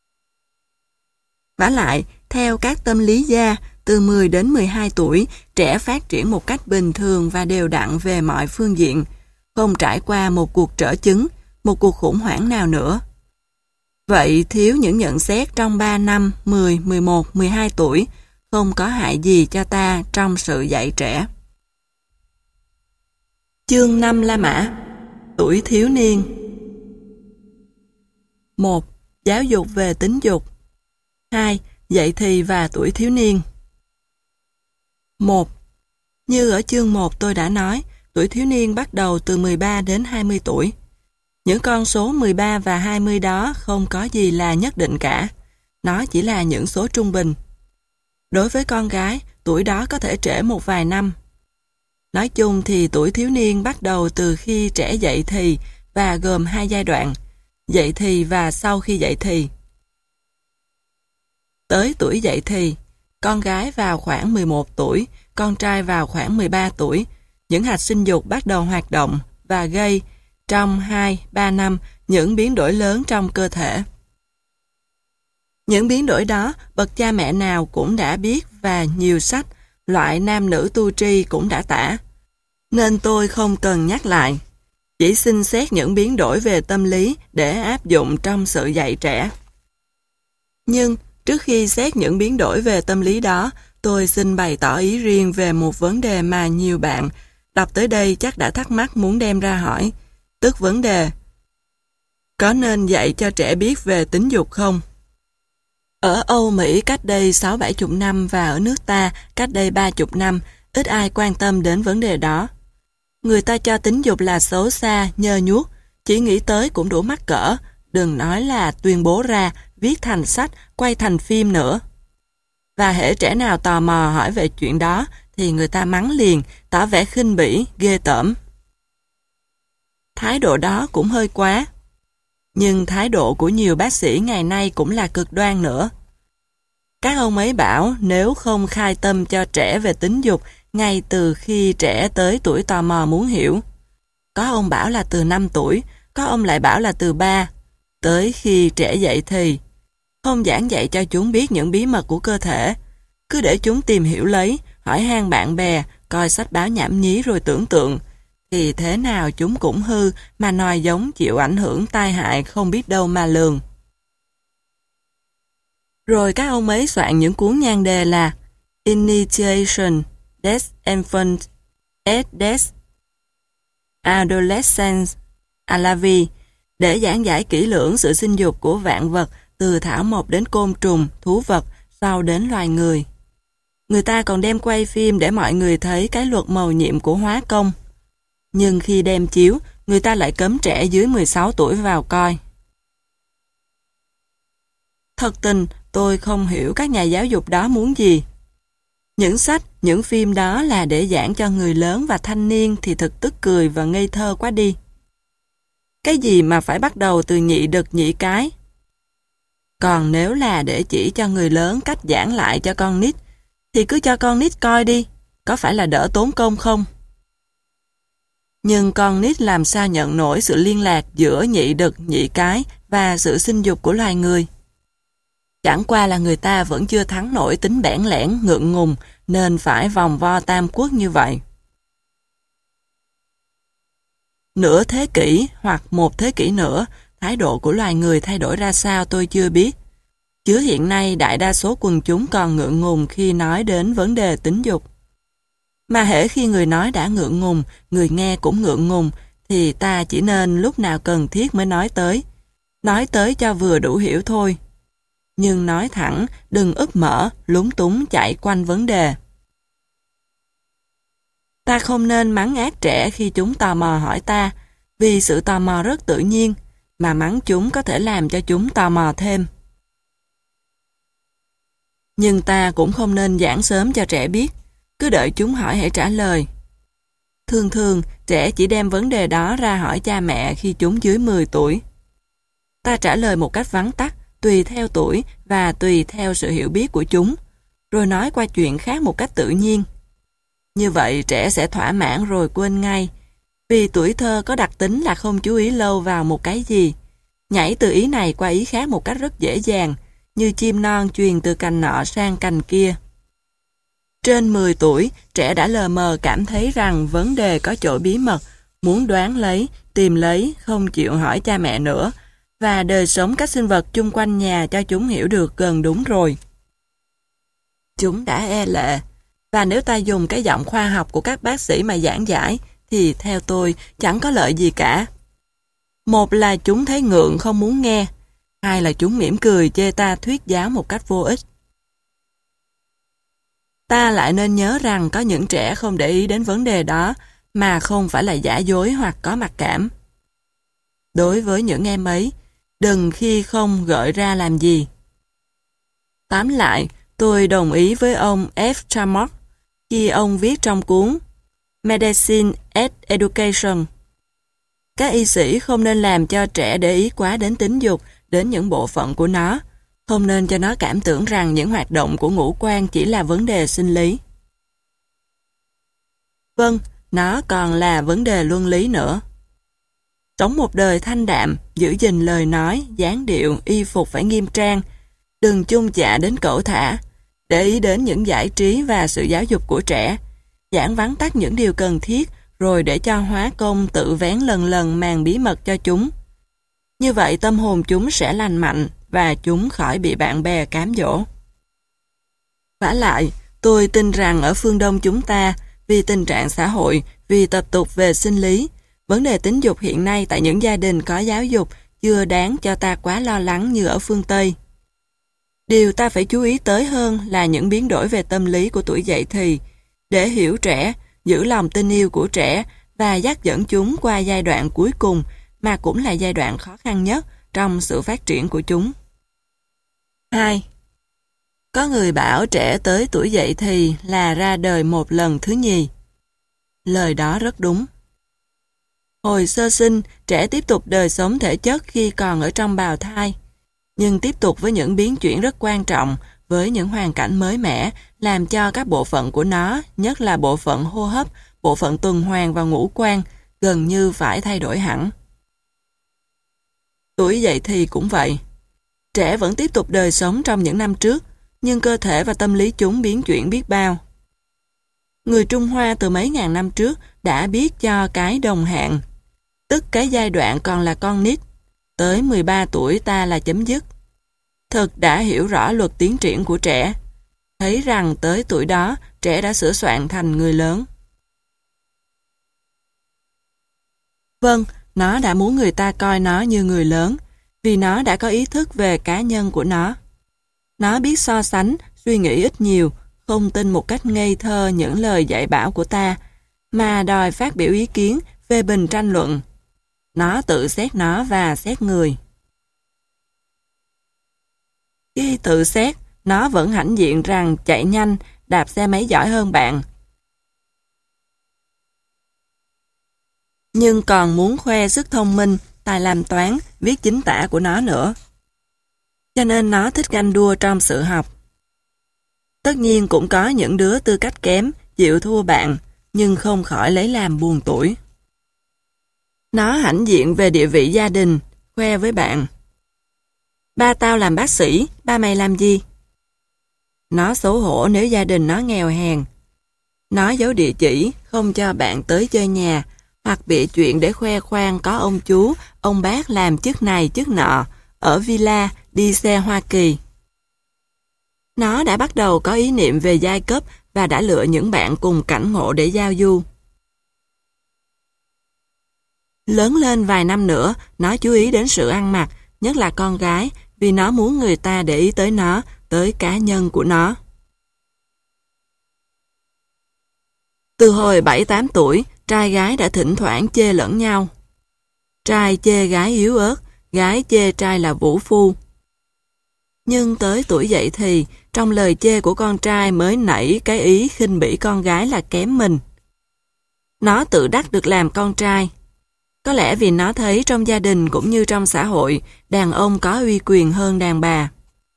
S1: Vả lại, theo các tâm lý gia, từ mười đến mười hai tuổi, trẻ phát triển một cách bình thường và đều đặn về mọi phương diện, không trải qua một cuộc trở chứng, một cuộc khủng hoảng nào nữa. Vậy thiếu những nhận xét trong ba năm, mười, mười một, mười hai tuổi, không có hại gì cho ta trong sự dạy trẻ. Chương năm La Mã. Tuổi thiếu niên. một. Giáo dục về tính dục. hai. Dạy thì và tuổi thiếu niên. một. Như ở chương một tôi đã nói, tuổi thiếu niên bắt đầu từ mười ba đến hai mươi tuổi. Những con số mười ba và hai mươi đó không có gì là nhất định cả. Nó chỉ là những số trung bình. Đối với con gái, tuổi đó có thể trễ một vài năm. Nói chung thì tuổi thiếu niên bắt đầu từ khi trẻ dậy thì và gồm hai giai đoạn, dậy thì và sau khi dậy thì. Tới tuổi dậy thì, con gái vào khoảng mười một tuổi, con trai vào khoảng mười ba tuổi, những hạt sinh dục bắt đầu hoạt động và gây trong hai ba năm những biến đổi lớn trong cơ thể. Những biến đổi đó bậc cha mẹ nào cũng đã biết và nhiều sách, loại nam nữ tu tri cũng đã tả. Nên tôi không cần nhắc lại. Chỉ xin xét những biến đổi về tâm lý để áp dụng trong sự dạy trẻ. Nhưng trước khi xét những biến đổi về tâm lý đó, tôi xin bày tỏ ý riêng về một vấn đề mà nhiều bạn đọc tới đây chắc đã thắc mắc muốn đem ra hỏi, tức vấn đề: có nên dạy cho trẻ biết về tính dục không? Ở Âu Mỹ cách đây sáu bảy chục năm và ở nước ta cách đây ba chục năm, ít ai quan tâm đến vấn đề đó. Người ta cho tính dục là xấu xa, nhơ nhuốc, chỉ nghĩ tới cũng đủ mắc cỡ, đừng nói là tuyên bố ra, viết thành sách, quay thành phim nữa. Và hễ trẻ nào tò mò hỏi về chuyện đó, thì người ta mắng liền, tỏ vẻ khinh bỉ, ghê tởm. Thái độ đó cũng hơi quá. Nhưng thái độ của nhiều bác sĩ ngày nay cũng là cực đoan nữa. Các ông ấy bảo nếu không khai tâm cho trẻ về tính dục ngay từ khi trẻ tới tuổi tò mò muốn hiểu. Có ông bảo là từ năm tuổi, có ông lại bảo là từ ba, tới khi trẻ dậy thì. Không giảng dạy cho chúng biết những bí mật của cơ thể, cứ để chúng tìm hiểu lấy, hỏi han bạn bè, coi sách báo nhảm nhí rồi tưởng tượng, thì thế nào chúng cũng hư mà nòi giống chịu ảnh hưởng tai hại không biết đâu mà lường. Rồi các ông ấy soạn những cuốn nhan đề là Initiation des Enfants et des Adolescents à la vie để giảng giải kỹ lưỡng sự sinh dục của vạn vật từ thảo mộc đến côn trùng, thú vật, sau đến loài người. Người ta còn đem quay phim để mọi người thấy cái luật mầu nhiệm của hóa công. Nhưng khi đem chiếu, người ta lại cấm trẻ dưới mười sáu tuổi vào coi. Thật tình, tôi không hiểu các nhà giáo dục đó muốn gì. Những sách, những phim đó là để giảng cho người lớn và thanh niên thì thật tức cười và ngây thơ quá đi. Cái gì mà phải bắt đầu từ nhị đực nhị cái? Còn nếu là để chỉ cho người lớn cách giảng lại cho con nít, thì cứ cho con nít coi đi, có phải là đỡ tốn công không? Nhưng con nít làm sao nhận nổi sự liên lạc giữa nhị đực nhị cái và sự sinh dục của loài người? Chẳng qua là người ta vẫn chưa thắng nổi tính bẽn lẽn, ngượng ngùng, nên phải vòng vo tam quốc như vậy. Nửa thế kỷ hoặc một thế kỷ nữa, thái độ của loài người thay đổi ra sao tôi chưa biết. Chứ hiện nay đại đa số quần chúng còn ngượng ngùng khi nói đến vấn đề tính dục. Mà hễ khi người nói đã ngượng ngùng, người nghe cũng ngượng ngùng, thì ta chỉ nên lúc nào cần thiết mới nói tới. Nói tới cho vừa đủ hiểu thôi. Nhưng nói thẳng, đừng úp mở, lúng túng chạy quanh vấn đề. Ta không nên mắng ác trẻ khi chúng tò mò hỏi ta, vì sự tò mò rất tự nhiên, mà mắng chúng có thể làm cho chúng tò mò thêm. Nhưng ta cũng không nên giảng sớm cho trẻ biết, cứ đợi chúng hỏi hãy trả lời. Thường thường, trẻ chỉ đem vấn đề đó ra hỏi cha mẹ khi chúng dưới mười tuổi. Ta trả lời một cách vắn tắt, tùy theo tuổi và tùy theo sự hiểu biết của chúng, rồi nói qua chuyện khác một cách tự nhiên. Như vậy trẻ sẽ thỏa mãn rồi quên ngay, vì tuổi thơ có đặc tính là không chú ý lâu vào một cái gì, nhảy từ ý này qua ý khác một cách rất dễ dàng, như chim non truyền từ cành nọ sang cành kia. Trên mười tuổi, trẻ đã lờ mờ cảm thấy rằng vấn đề có chỗ bí mật, muốn đoán lấy, tìm lấy, không chịu hỏi cha mẹ nữa, và đời sống các sinh vật chung quanh nhà cho chúng hiểu được gần đúng rồi. Chúng đã e lệ, và nếu ta dùng cái giọng khoa học của các bác sĩ mà giảng giải, thì theo tôi chẳng có lợi gì cả. Một là chúng thấy ngượng không muốn nghe, hai là chúng mỉm cười chê ta thuyết giáo một cách vô ích. Ta lại nên nhớ rằng có những trẻ không để ý đến vấn đề đó mà không phải là giả dối hoặc có mặc cảm. Đối với những em ấy, đừng khi không gợi ra làm gì. Tóm lại, tôi đồng ý với ông F. Chamot khi ông viết trong cuốn Medicine and Education. Các y sĩ không nên làm cho trẻ để ý quá đến tính dục, đến những bộ phận của nó, không nên cho nó cảm tưởng rằng những hoạt động của ngũ quan chỉ là vấn đề sinh lý. Vâng, nó còn là vấn đề luân lý nữa. Sống một đời thanh đạm, giữ gìn lời nói, dáng điệu, y phục phải nghiêm trang, đừng chung chạ đến cẩu thả, để ý đến những giải trí và sự giáo dục của trẻ, giảng vắn tắt những điều cần thiết, rồi để cho hóa công tự vén lần lần màn bí mật cho chúng. Như vậy tâm hồn chúng sẽ lành mạnh và chúng khỏi bị bạn bè cám dỗ. Vả lại, tôi tin rằng ở phương Đông chúng ta, vì tình trạng xã hội, vì tập tục về sinh lý, vấn đề tính dục hiện nay tại những gia đình có giáo dục chưa đáng cho ta quá lo lắng như ở phương Tây. Điều ta phải chú ý tới hơn là những biến đổi về tâm lý của tuổi dậy thì, để hiểu trẻ, giữ lòng tin yêu của trẻ và dắt dẫn chúng qua giai đoạn cuối cùng mà cũng là giai đoạn khó khăn nhất trong sự phát triển của chúng. hai. Có người bảo trẻ tới tuổi dậy thì là ra đời một lần thứ nhì. Lời đó rất đúng. Hồi sơ sinh, trẻ tiếp tục đời sống thể chất khi còn ở trong bào thai, nhưng tiếp tục với những biến chuyển rất quan trọng, với những hoàn cảnh mới mẻ, làm cho các bộ phận của nó, nhất là bộ phận hô hấp, bộ phận tuần hoàn và ngũ quan, gần như phải thay đổi hẳn. Tuổi dậy thì cũng vậy. Trẻ vẫn tiếp tục đời sống trong những năm trước, nhưng cơ thể và tâm lý chúng biến chuyển biết bao. Người Trung Hoa từ mấy ngàn năm trước đã biết cho cái đồng hạn, tức cái giai đoạn còn là con nít. Tới mười ba tuổi ta là chấm dứt. Thực đã hiểu rõ luật tiến triển của trẻ, thấy rằng tới tuổi đó trẻ đã sửa soạn thành người lớn. Vâng, nó đã muốn người ta coi nó như người lớn, vì nó đã có ý thức về cá nhân của nó. Nó biết so sánh, suy nghĩ ít nhiều, không tin một cách ngây thơ những lời dạy bảo của ta, mà đòi phát biểu ý kiến, phê bình tranh luận. Nó tự xét nó và xét người. Khi tự xét, nó vẫn hãnh diện rằng chạy nhanh, đạp xe máy giỏi hơn bạn. Nhưng còn muốn khoe sức thông minh, tài làm toán, viết chính tả của nó nữa. Cho nên nó thích ganh đua trong sự học. Tất nhiên cũng có những đứa tư cách kém, chịu thua bạn, nhưng không khỏi lấy làm buồn tủi. Nó hãnh diện về địa vị gia đình, khoe với bạn. Ba tao làm bác sĩ, ba mày làm gì? Nó xấu hổ nếu gia đình nó nghèo hèn. Nó giấu địa chỉ, không cho bạn tới chơi nhà, hoặc bịa chuyện để khoe khoang có ông chú, ông bác làm chức này chức nọ, ở villa, đi xe Hoa Kỳ. Nó đã bắt đầu có ý niệm về giai cấp và đã lựa những bạn cùng cảnh ngộ để giao du. Lớn lên vài năm nữa, nó chú ý đến sự ăn mặc, nhất là con gái, vì nó muốn người ta để ý tới nó, tới cá nhân của nó. Từ hồi bảy tám tuổi, trai gái đã thỉnh thoảng chê lẫn nhau. Trai chê gái yếu ớt, gái chê trai là vũ phu. Nhưng tới tuổi dậy thì, trong lời chê của con trai mới nảy cái ý khinh bỉ con gái là kém mình. Nó tự đắc được làm con trai. Có lẽ vì nó thấy trong gia đình cũng như trong xã hội, đàn ông có uy quyền hơn đàn bà.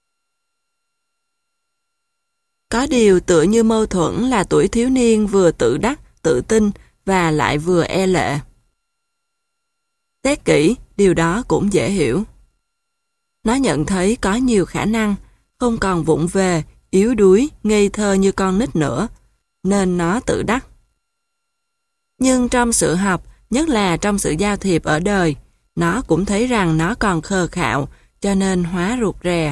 S1: Có điều tựa như mâu thuẫn là tuổi thiếu niên vừa tự đắc, tự tin và lại vừa e lệ. Xét kỹ, điều đó cũng dễ hiểu. Nó nhận thấy có nhiều khả năng, không còn vụng về, yếu đuối, ngây thơ như con nít nữa, nên nó tự đắc. Nhưng trong sự học, nhất là trong sự giao thiệp ở đời, nó cũng thấy rằng nó còn khờ khạo, cho nên hóa rụt rè.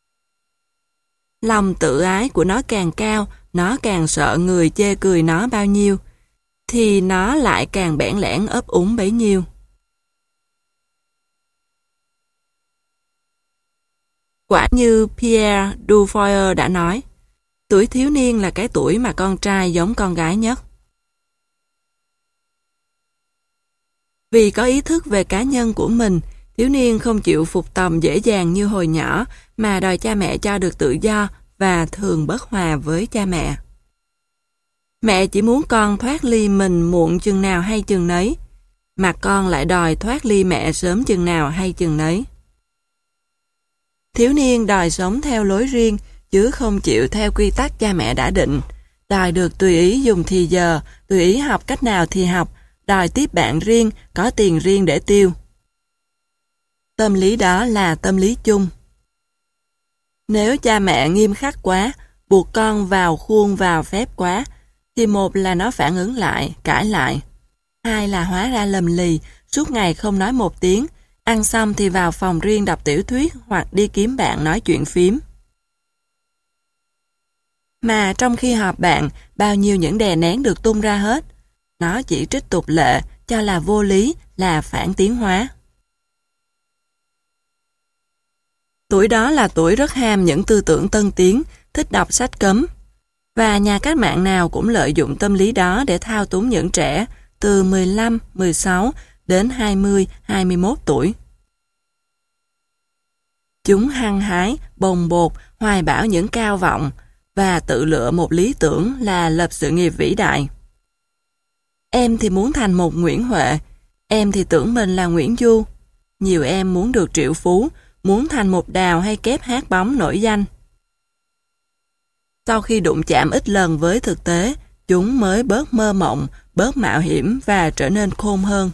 S1: Lòng tự ái của nó càng cao, nó càng sợ người chê cười nó bao nhiêu, thì nó lại càng bẽn lẽn ấp úng bấy nhiêu. Quả như Pierre Dufour đã nói, tuổi thiếu niên là cái tuổi mà con trai giống con gái nhất. Vì có ý thức về cá nhân của mình, thiếu niên không chịu phục tòng dễ dàng như hồi nhỏ, mà đòi cha mẹ cho được tự do và thường bất hòa với cha mẹ. Mẹ chỉ muốn con thoát ly mình muộn chừng nào hay chừng nấy, mà con lại đòi thoát ly mẹ sớm chừng nào hay chừng nấy. Thiếu niên đòi sống theo lối riêng, chứ không chịu theo quy tắc cha mẹ đã định, đòi được tùy ý dùng thì giờ, tùy ý học cách nào thì học, đòi tiếp bạn riêng, có tiền riêng để tiêu. Tâm lý đó là tâm lý chung. Nếu cha mẹ nghiêm khắc quá, buộc con vào khuôn vào phép quá, thì một là nó phản ứng lại, cãi lại. Hai là hóa ra lầm lì, suốt ngày không nói một tiếng, ăn xong thì vào phòng riêng đọc tiểu thuyết hoặc đi kiếm bạn nói chuyện phím. Mà trong khi họp bạn, bao nhiêu những đè nén được tung ra hết. Nó chỉ trích tục lệ, cho là vô lý, là phản tiến hóa. Tuổi đó là tuổi rất ham những tư tưởng tân tiến, thích đọc sách cấm. Và nhà cách mạng nào cũng lợi dụng tâm lý đó để thao túng những trẻ từ mười lăm, mười sáu đến hai mươi, hai mươi mốt tuổi. Chúng hăng hái, bồng bột, hoài bão những cao vọng và tự lựa một lý tưởng là lập sự nghiệp vĩ đại. Em thì muốn thành một Nguyễn Huệ, em thì tưởng mình là Nguyễn Du. Nhiều em muốn được triệu phú, muốn thành một Đào hay Kép hát bóng nổi danh. Sau khi đụng chạm ít lần với thực tế, chúng mới bớt mơ mộng, bớt mạo hiểm và trở nên khôn hơn.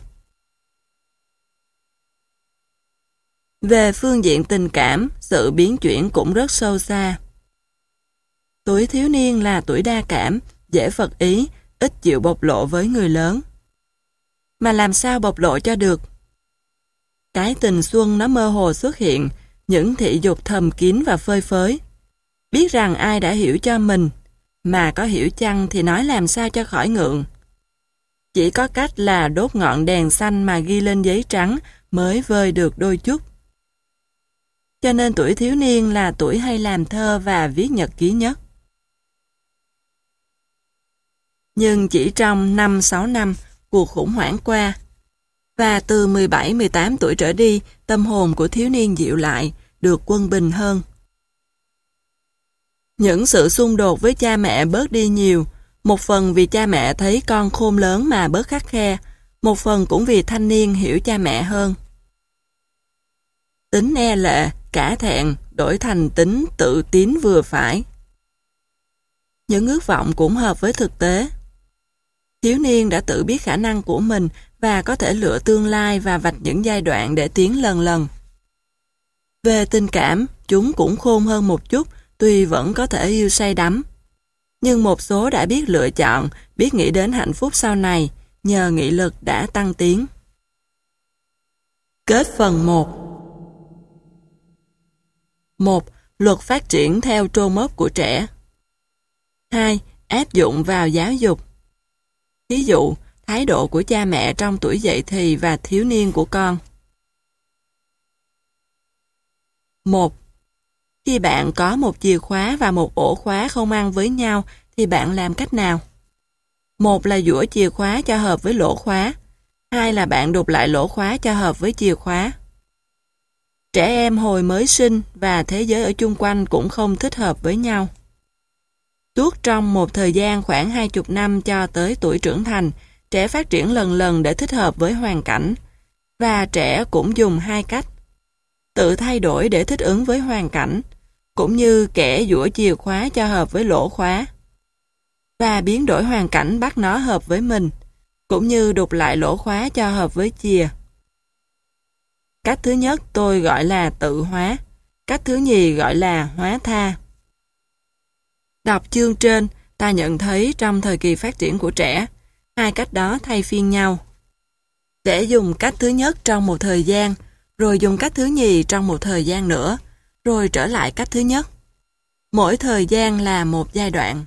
S1: Về phương diện tình cảm, sự biến chuyển cũng rất sâu xa. Tuổi thiếu niên là tuổi đa cảm, dễ phật ý, ít chịu bộc lộ với người lớn. Mà làm sao bộc lộ cho được? Cái tình xuân nó mơ hồ xuất hiện, những thị dục thầm kín và phơi phới. Biết rằng ai đã hiểu cho mình, mà có hiểu chăng thì nói làm sao cho khỏi ngượng. Chỉ có cách là đốt ngọn đèn xanh mà ghi lên giấy trắng mới vơi được đôi chút. Cho nên tuổi thiếu niên là tuổi hay làm thơ và viết nhật ký nhất. Nhưng chỉ trong năm sáu năm, cuộc khủng hoảng qua, và từ mười bảy mười tám tuổi trở đi, tâm hồn của thiếu niên dịu lại, được quân bình hơn. Những sự xung đột với cha mẹ bớt đi nhiều, một phần vì cha mẹ thấy con khôn lớn mà bớt khắt khe, một phần cũng vì thanh niên hiểu cha mẹ hơn. Tính e lệ, cả thẹn, đổi thành tính tự tín vừa phải. Những ước vọng cũng hợp với thực tế. Thiếu niên đã tự biết khả năng của mình và có thể lựa tương lai và vạch những giai đoạn để tiến lần lần. Về tình cảm, chúng cũng khôn hơn một chút, tuy vẫn có thể yêu say đắm. Nhưng một số đã biết lựa chọn, biết nghĩ đến hạnh phúc sau này, nhờ nghị lực đã tăng tiến. Kết phần một. một. Luật phát triển theo trô mốc của trẻ. hai. Áp dụng vào giáo dục. Ví dụ, thái độ của cha mẹ trong tuổi dậy thì và thiếu niên của con. một. Khi bạn có một chìa khóa và một ổ khóa không ăn với nhau thì bạn làm cách nào? Một là giũa chìa khóa cho hợp với lỗ khóa. Hai là bạn đục lại lỗ khóa cho hợp với chìa khóa. Trẻ em hồi mới sinh và thế giới ở chung quanh cũng không thích hợp với nhau. Suốt trong một thời gian khoảng hai mươi năm cho tới tuổi trưởng thành, trẻ phát triển lần lần để thích hợp với hoàn cảnh. Và trẻ cũng dùng hai cách. Tự thay đổi để thích ứng với hoàn cảnh, cũng như kẻ giũa chìa khóa cho hợp với lỗ khóa. Và biến đổi hoàn cảnh bắt nó hợp với mình, cũng như đục lại lỗ khóa cho hợp với chìa. Cách thứ nhất tôi gọi là tự hóa, cách thứ nhì gọi là hóa tha. Đọc chương trên, ta nhận thấy trong thời kỳ phát triển của trẻ, hai cách đó thay phiên nhau. Để dùng cách thứ nhất trong một thời gian, rồi dùng cách thứ nhì trong một thời gian nữa, rồi trở lại cách thứ nhất. Mỗi thời gian là một giai đoạn.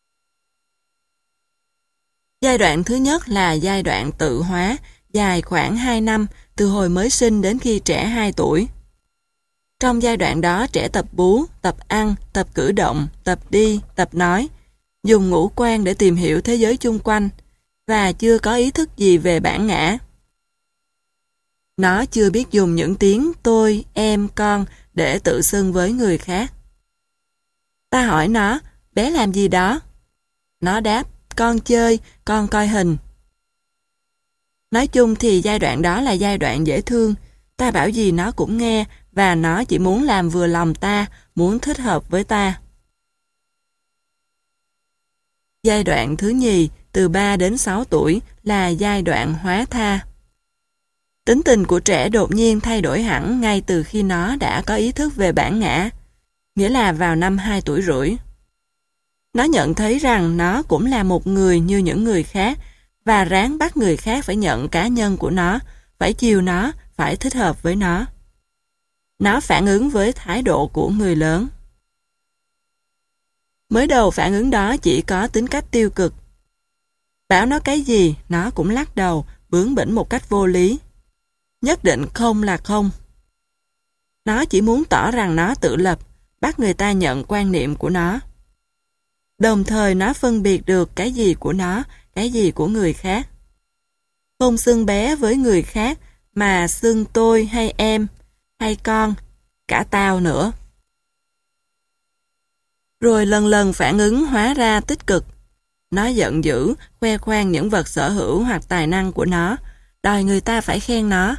S1: Giai đoạn thứ nhất là giai đoạn tự hóa, dài khoảng hai năm, từ hồi mới sinh đến khi trẻ hai tuổi. Trong giai đoạn đó trẻ tập bú, tập ăn, tập cử động, tập đi, tập nói, dùng ngũ quan để tìm hiểu thế giới chung quanh, và chưa có ý thức gì về bản ngã. Nó chưa biết dùng những tiếng tôi, em, con để tự xưng với người khác. Ta hỏi nó, bé làm gì đó? Nó đáp, con chơi, con coi hình. Nói chung thì giai đoạn đó là giai đoạn dễ thương, ta bảo gì nó cũng nghe, và nó chỉ muốn làm vừa lòng ta, muốn thích hợp với ta. Giai đoạn thứ nhì, từ ba đến sáu tuổi, là giai đoạn hóa tha. Tính tình của trẻ đột nhiên thay đổi hẳn ngay từ khi nó đã có ý thức về bản ngã, nghĩa là vào năm hai tuổi rưỡi. Nó nhận thấy rằng nó cũng là một người như những người khác, và ráng bắt người khác phải nhận cá nhân của nó, phải chiều nó, phải thích hợp với nó. Nó phản ứng với thái độ của người lớn. Mới đầu phản ứng đó chỉ có tính cách tiêu cực. Bảo nó cái gì, nó cũng lắc đầu, bướng bỉnh một cách vô lý. Nhất định không là không. Nó chỉ muốn tỏ rằng nó tự lập, bắt người ta nhận quan niệm của nó. Đồng thời nó phân biệt được cái gì của nó, cái gì của người khác. Không xưng bé với người khác, mà xưng tôi hay em, hay con, cả tao nữa. Rồi lần lần phản ứng hóa ra tích cực. Nó giận dữ, khoe khoang những vật sở hữu hoặc tài năng của nó, đòi người ta phải khen nó.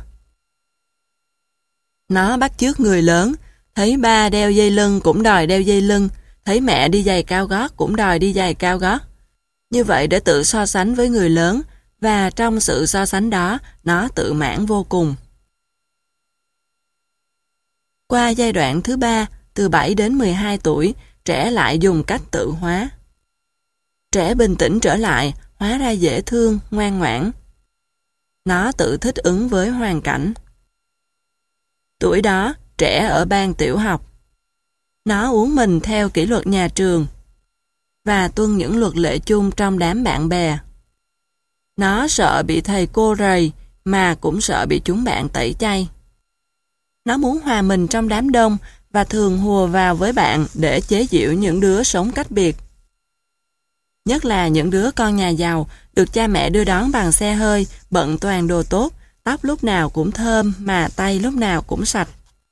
S1: Nó bắt chước người lớn, thấy ba đeo dây lưng cũng đòi đeo dây lưng, thấy mẹ đi giày cao gót cũng đòi đi giày cao gót. Như vậy để tự so sánh với người lớn, và trong sự so sánh đó, nó tự mãn vô cùng. Qua giai đoạn thứ ba, từ bảy đến mười hai tuổi, trẻ lại dùng cách tự hóa. Trẻ bình tĩnh trở lại, hóa ra dễ thương, ngoan ngoãn. Nó tự thích ứng với hoàn cảnh. Tuổi đó, trẻ ở ban tiểu học. Nó uốn mình theo kỷ luật nhà trường và tuân những luật lệ chung trong đám bạn bè. Nó sợ bị thầy cô rầy mà cũng sợ bị chúng bạn tẩy chay. Nó muốn hòa mình trong đám đông và thường hùa vào với bạn để chế giễu những đứa sống cách biệt. Nhất là những đứa con nhà giàu được cha mẹ đưa đón bằng xe hơi, bận toàn đồ tốt, tóc lúc nào cũng thơm mà tay lúc nào cũng sạch.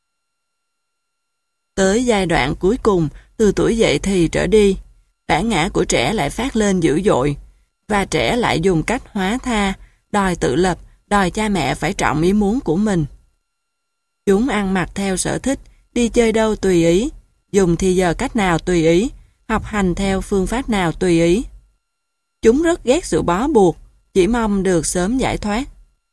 S1: Tới giai đoạn cuối cùng, từ tuổi dậy thì trở đi, bản ngã của trẻ lại phát lên dữ dội, và trẻ lại dùng cách hóa tha, đòi tự lập, đòi cha mẹ phải trọng ý muốn của mình. Chúng ăn mặc theo sở thích, đi chơi đâu tùy ý, dùng thì giờ cách nào tùy ý, học hành theo phương pháp nào tùy ý. Chúng rất ghét sự bó buộc, chỉ mong được sớm giải thoát.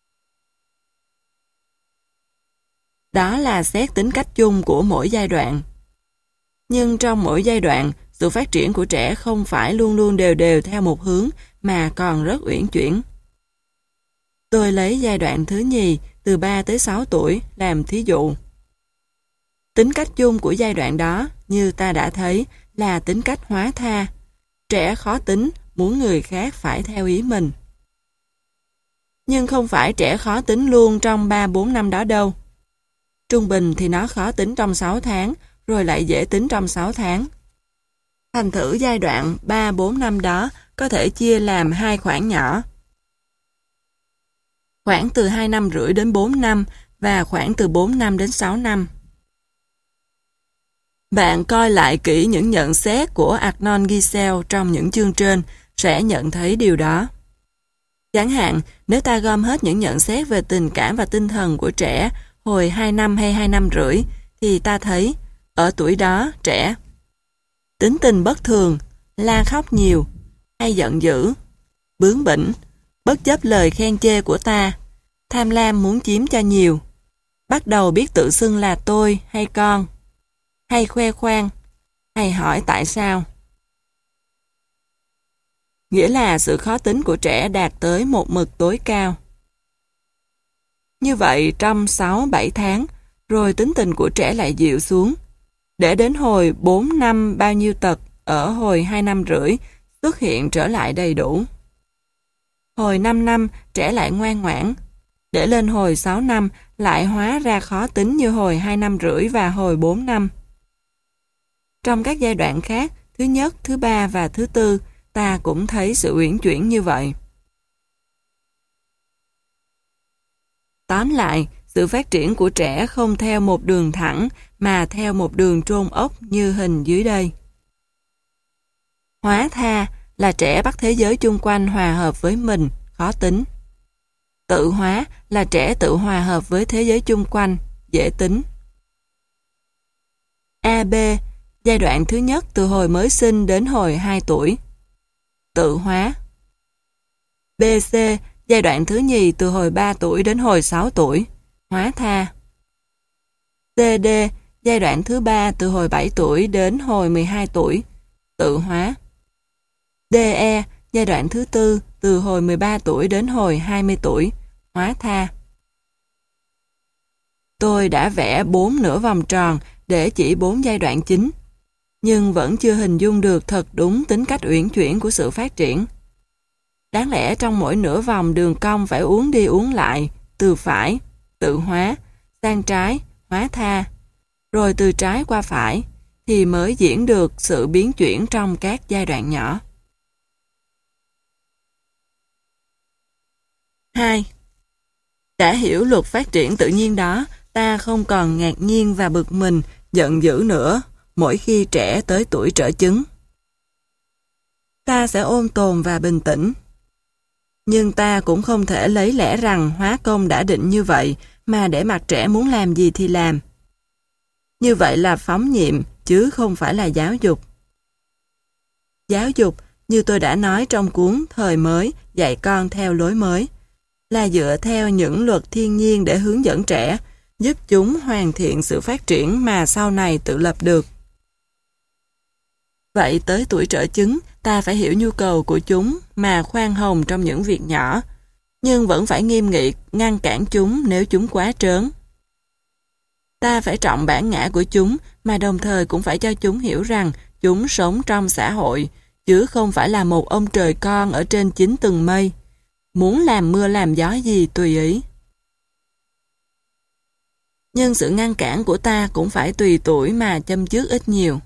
S1: Đó là xét tính cách chung của mỗi giai đoạn. Nhưng trong mỗi giai đoạn, sự phát triển của trẻ không phải luôn luôn đều đều theo một hướng mà còn rất uyển chuyển. Tôi lấy giai đoạn thứ nhì từ ba tới sáu tuổi làm thí dụ. Tính cách chung của giai đoạn đó, như ta đã thấy, là tính cách hóa tha. Trẻ khó tính, muốn người khác phải theo ý mình. Nhưng không phải trẻ khó tính luôn trong ba bốn năm đó đâu. Trung bình thì nó khó tính trong sáu tháng, rồi lại dễ tính trong sáu tháng. Thành thử giai đoạn ba bốn năm đó có thể chia làm hai khoảng nhỏ. Khoảng từ hai năm rưỡi đến bốn năm và khoảng từ bốn năm đến sáu năm. Bạn coi lại kỹ những nhận xét của Arnon Giselle trong những chương trên sẽ nhận thấy điều đó. Chẳng hạn, nếu ta gom hết những nhận xét về tình cảm và tinh thần của trẻ hồi hai năm hay hai năm rưỡi, thì ta thấy, ở tuổi đó, trẻ tính tình bất thường, la khóc nhiều, hay giận dữ, bướng bỉnh, bất chấp lời khen chê của ta, tham lam muốn chiếm cho nhiều, bắt đầu biết tự xưng là tôi hay con, hay khoe khoang, hay hỏi tại sao. Nghĩa là sự khó tính của trẻ đạt tới một mực tối cao. Như vậy trong sáu bảy tháng, rồi tính tình của trẻ lại dịu xuống, để đến hồi bốn năm bao nhiêu tật ở hồi hai năm rưỡi xuất hiện trở lại đầy đủ. Hồi năm năm trẻ lại ngoan ngoãn, để lên hồi sáu năm lại hóa ra khó tính như hồi hai năm rưỡi và hồi bốn năm. Trong các giai đoạn khác, thứ nhất, thứ ba và thứ tư, ta cũng thấy sự uyển chuyển như vậy. Tóm lại, sự phát triển của trẻ không theo một đường thẳng mà theo một đường trôn ốc như hình dưới đây. Hóa tha là trẻ bắt thế giới chung quanh hòa hợp với mình, khó tính. Tự hóa là trẻ tự hòa hợp với thế giới chung quanh, dễ tính. a bê, giai đoạn thứ nhất từ hồi mới sinh đến hồi hai tuổi. Tự hóa. bê xê, giai đoạn thứ nhì từ hồi ba tuổi đến hồi sáu tuổi. Hóa tha. xê đê, giai đoạn thứ ba từ hồi bảy tuổi đến hồi mười hai tuổi. Tự hóa. đê e, giai đoạn thứ tư từ hồi mười ba tuổi đến hồi hai mươi tuổi. Hóa tha. Tôi đã vẽ bốn nửa vòng tròn để chỉ bốn giai đoạn chính, nhưng vẫn chưa hình dung được thật đúng tính cách uyển chuyển của sự phát triển. Đáng lẽ trong mỗi nửa vòng đường cong phải uốn đi uốn lại, từ phải, tự hóa, sang trái, hóa tha, rồi từ trái qua phải, thì mới diễn được sự biến chuyển trong các giai đoạn nhỏ. hai. Đã hiểu luật phát triển tự nhiên đó, ta không còn ngạc nhiên và bực mình, giận dữ nữa mỗi khi trẻ tới tuổi trở chứng. Ta sẽ ôn tồn và bình tĩnh. Nhưng ta cũng không thể lấy lẽ rằng hóa công đã định như vậy mà để mặc trẻ muốn làm gì thì làm. Như vậy là phóng nhiệm chứ không phải là giáo dục. Giáo dục, như tôi đã nói trong cuốn Thời mới, dạy con theo lối mới, là dựa theo những luật thiên nhiên để hướng dẫn trẻ, giúp chúng hoàn thiện sự phát triển mà sau này tự lập được. Vậy tới tuổi trở chứng, ta phải hiểu nhu cầu của chúng mà khoan hồng trong những việc nhỏ, nhưng vẫn phải nghiêm nghị ngăn cản chúng nếu chúng quá trớn. Ta phải trọng bản ngã của chúng mà đồng thời cũng phải cho chúng hiểu rằng chúng sống trong xã hội, chứ không phải là một ông trời con ở trên chín tầng mây. Muốn làm mưa làm gió gì tùy ý. Nhưng sự ngăn cản của ta cũng phải tùy tuổi mà châm chước ít nhiều.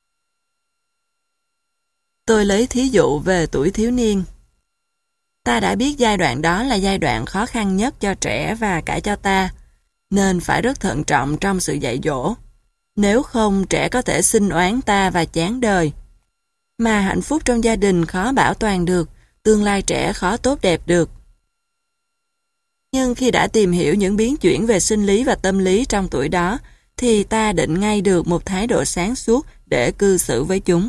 S1: Tôi lấy thí dụ về tuổi thiếu niên. Ta đã biết giai đoạn đó là giai đoạn khó khăn nhất cho trẻ và cả cho ta, nên phải rất thận trọng trong sự dạy dỗ. Nếu không, trẻ có thể xin oán ta và chán đời. Mà hạnh phúc trong gia đình khó bảo toàn được, tương lai trẻ khó tốt đẹp được. Nhưng khi đã tìm hiểu những biến chuyển về sinh lý và tâm lý trong tuổi đó, thì ta định ngay được một thái độ sáng suốt để cư xử với chúng.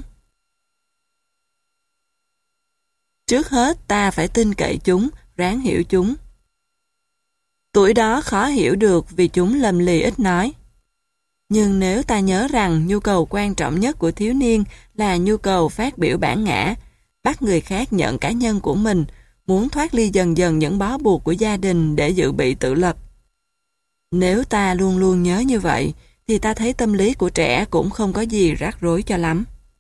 S1: Trước hết, ta phải tin cậy chúng, ráng hiểu chúng. Tuổi đó khó hiểu được vì chúng lầm lì ít nói. Nhưng nếu ta nhớ rằng nhu cầu quan trọng nhất của thiếu niên là nhu cầu phát biểu bản ngã, bắt người khác nhận cá nhân của mình, muốn thoát ly dần dần những bó buộc của gia đình để dự bị tự lập. Nếu ta luôn luôn nhớ như vậy, thì ta thấy tâm lý của trẻ cũng không có gì rắc rối cho lắm.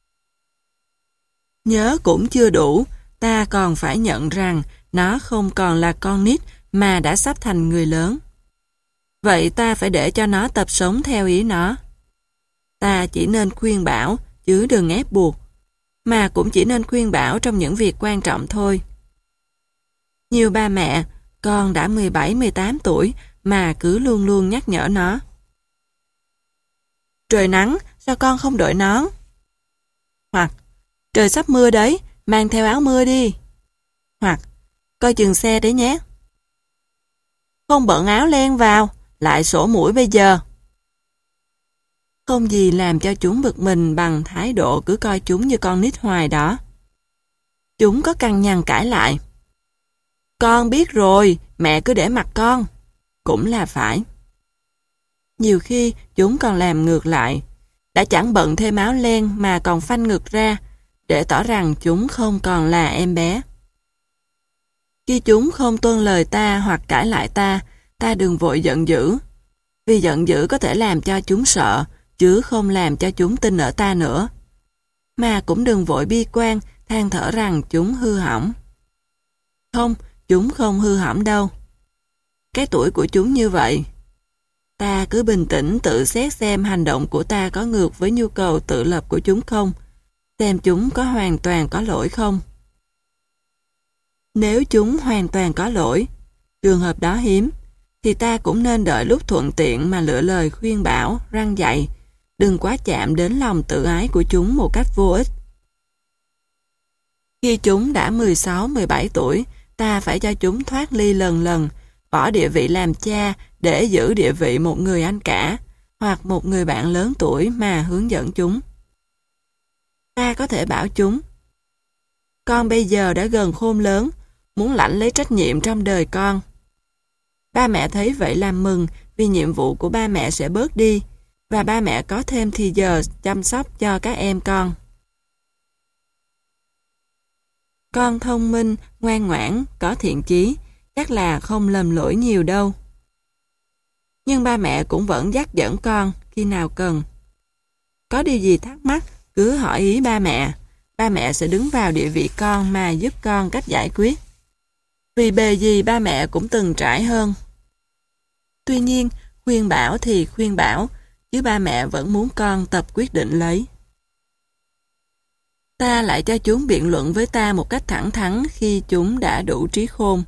S1: Nhớ cũng chưa đủ, ta còn phải nhận rằng nó không còn là con nít mà đã sắp thành người lớn. Vậy ta phải để cho nó tập sống theo ý nó. Ta chỉ nên khuyên bảo, chứ đừng ép buộc, mà cũng chỉ nên khuyên bảo trong những việc quan trọng thôi. Nhiều ba mẹ, con đã mười bảy mười tám tuổi mà cứ luôn luôn nhắc nhở nó. Trời nắng, sao con không đội nón? Hoặc, trời sắp mưa đấy, mang theo áo mưa đi. Hoặc, coi chừng xe đấy nhé. Không bận áo len vào, lại sổ mũi bây giờ. Không gì làm cho chúng bực mình bằng thái độ cứ coi chúng như con nít hoài đó. Chúng có cằn nhằn cãi lại. Con biết rồi, mẹ cứ để mặc con. Cũng là phải. Nhiều khi chúng còn làm ngược lại. Đã chẳng bận thêm áo len mà còn phanh ngực ra, để tỏ rằng chúng không còn là em bé. Khi chúng không tuân lời ta hoặc cãi lại ta, ta đừng vội giận dữ. Vì giận dữ có thể làm cho chúng sợ, chứ không làm cho chúng tin ở ta nữa. Mà cũng đừng vội bi quan, than thở rằng chúng hư hỏng. Không, chúng không hư hỏng đâu. Cái tuổi của chúng như vậy. Ta cứ bình tĩnh tự xét xem hành động của ta có ngược với nhu cầu tự lập của chúng không, xem chúng có hoàn toàn có lỗi không. Nếu chúng hoàn toàn có lỗi, trường hợp đó hiếm, thì ta cũng nên đợi lúc thuận tiện mà lựa lời khuyên bảo, răn dạy, đừng quá chạm đến lòng tự ái của chúng một cách vô ích. Khi chúng đã mười sáu mười bảy tuổi, ta phải cho chúng thoát ly lần lần, bỏ địa vị làm cha để giữ địa vị một người anh cả, hoặc một người bạn lớn tuổi mà hướng dẫn chúng. Ta có thể bảo chúng, con bây giờ đã gần khôn lớn, muốn lãnh lấy trách nhiệm trong đời con. Ba mẹ thấy vậy làm mừng vì nhiệm vụ của ba mẹ sẽ bớt đi, và ba mẹ có thêm thì giờ chăm sóc cho các em con. Con thông minh, ngoan ngoãn, có thiện chí, chắc là không lầm lỗi nhiều đâu. Nhưng ba mẹ cũng vẫn dắt dẫn con khi nào cần. Có điều gì thắc mắc, cứ hỏi ý ba mẹ. Ba mẹ sẽ đứng vào địa vị con mà giúp con cách giải quyết. Vì bề gì ba mẹ cũng từng trải hơn. Tuy nhiên, khuyên bảo thì khuyên bảo, chứ ba mẹ vẫn muốn con tập quyết định lấy. Ta lại cho chúng biện luận với ta một cách thẳng thắn khi chúng đã đủ trí khôn.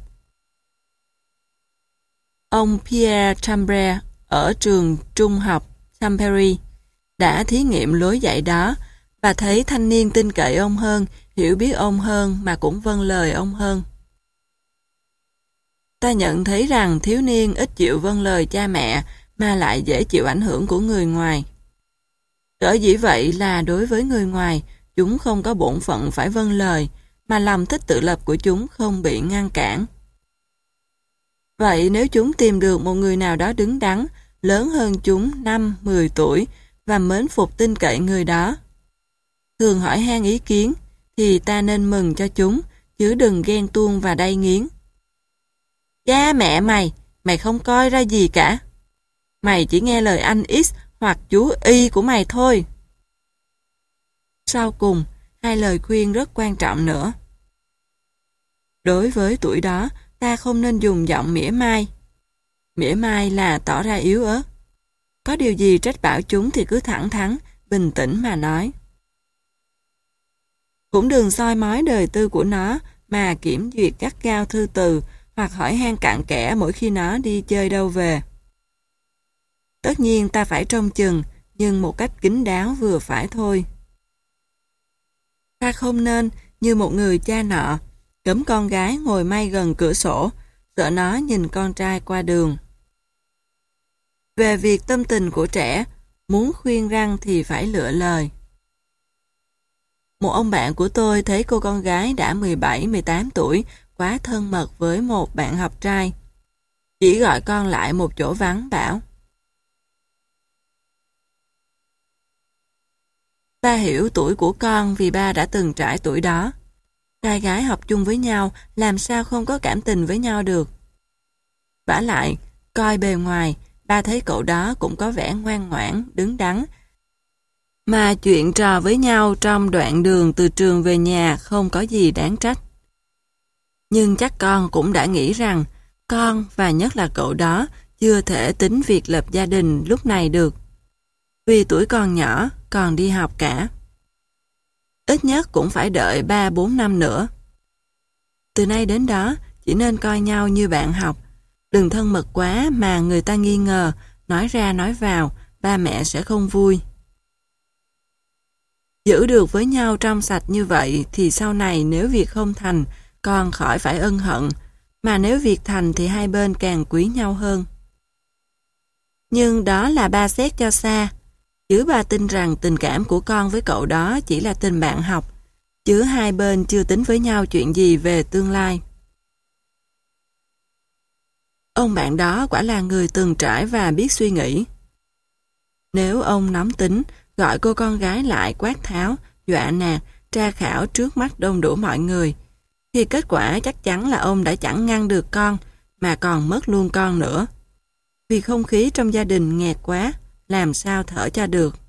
S1: Ông Pierre Chambray ở trường trung học Tampere đã thí nghiệm lối dạy đó và thấy thanh niên tin cậy ông hơn, hiểu biết ông hơn mà cũng vâng lời ông hơn. Ta nhận thấy rằng thiếu niên ít chịu vâng lời cha mẹ mà lại dễ chịu ảnh hưởng của người ngoài. Sở dĩ vậy là đối với người ngoài, Chúng không có bổn phận phải vâng lời, mà lòng thích tự lập của chúng không bị ngăn cản. Vậy nếu chúng tìm được một người nào đó đứng đắn, lớn hơn chúng năm mười tuổi và mến phục tin cậy người đó, thường hỏi han ý kiến, thì ta nên mừng cho chúng, chứ đừng ghen tuông và đay nghiến. Cha mẹ mày, mày không coi ra gì cả. Mày chỉ nghe lời anh X hoặc chú Y của mày thôi. Sau cùng, hai lời khuyên rất quan trọng nữa. Đối với tuổi đó, ta không nên dùng giọng mỉa mai. Mỉa mai là tỏ ra yếu ớt. Có điều gì trách bảo chúng thì cứ thẳng thắn, bình tĩnh mà nói. Cũng đừng soi mói đời tư của nó mà kiểm duyệt gắt gao thư từ hoặc hỏi han cặn kẽ mỗi khi nó đi chơi đâu về. Tất nhiên ta phải trông chừng, nhưng một cách kín đáo vừa phải thôi. Ta không nên, như một người cha nọ, cấm con gái ngồi may gần cửa sổ, sợ nó nhìn con trai qua đường. Về việc tâm tình của trẻ, muốn khuyên răn thì phải lựa lời. Một ông bạn của tôi thấy cô con gái đã mười bảy mười tám tuổi quá thân mật với một bạn học trai. Chỉ gọi con lại một chỗ vắng bảo: "Ta hiểu tuổi của con vì ba đã từng trải tuổi đó. Trai gái học chung với nhau làm sao không có cảm tình với nhau được. Vả lại, coi bề ngoài, ba thấy cậu đó cũng có vẻ ngoan ngoãn, đứng đắn. Mà chuyện trò với nhau trong đoạn đường từ trường về nhà không có gì đáng trách. Nhưng chắc con cũng đã nghĩ rằng con và nhất là cậu đó chưa thể tính việc lập gia đình lúc này được. Vì tuổi còn nhỏ, còn đi học cả. Ít nhất cũng phải đợi ba bốn năm nữa. Từ nay đến đó, chỉ nên coi nhau như bạn học. Đừng thân mật quá mà người ta nghi ngờ, nói ra nói vào, ba mẹ sẽ không vui. Giữ được với nhau trong sạch như vậy thì sau này nếu việc không thành, con khỏi phải ân hận, mà nếu việc thành thì hai bên càng quý nhau hơn. Nhưng đó là ba xét cho xa, chứ ba tin rằng tình cảm của con với cậu đó chỉ là tình bạn học, chứ hai bên chưa tính với nhau chuyện gì về tương lai." Ông bạn đó quả là người từng trải và biết suy nghĩ. Nếu ông nóng tính, gọi cô con gái lại quát tháo, dọa nạt, tra khảo trước mắt đông đủ mọi người, thì kết quả chắc chắn là ông đã chẳng ngăn được con, mà còn mất luôn con nữa. Vì không khí trong gia đình nghẹt quá, làm sao thở cho được.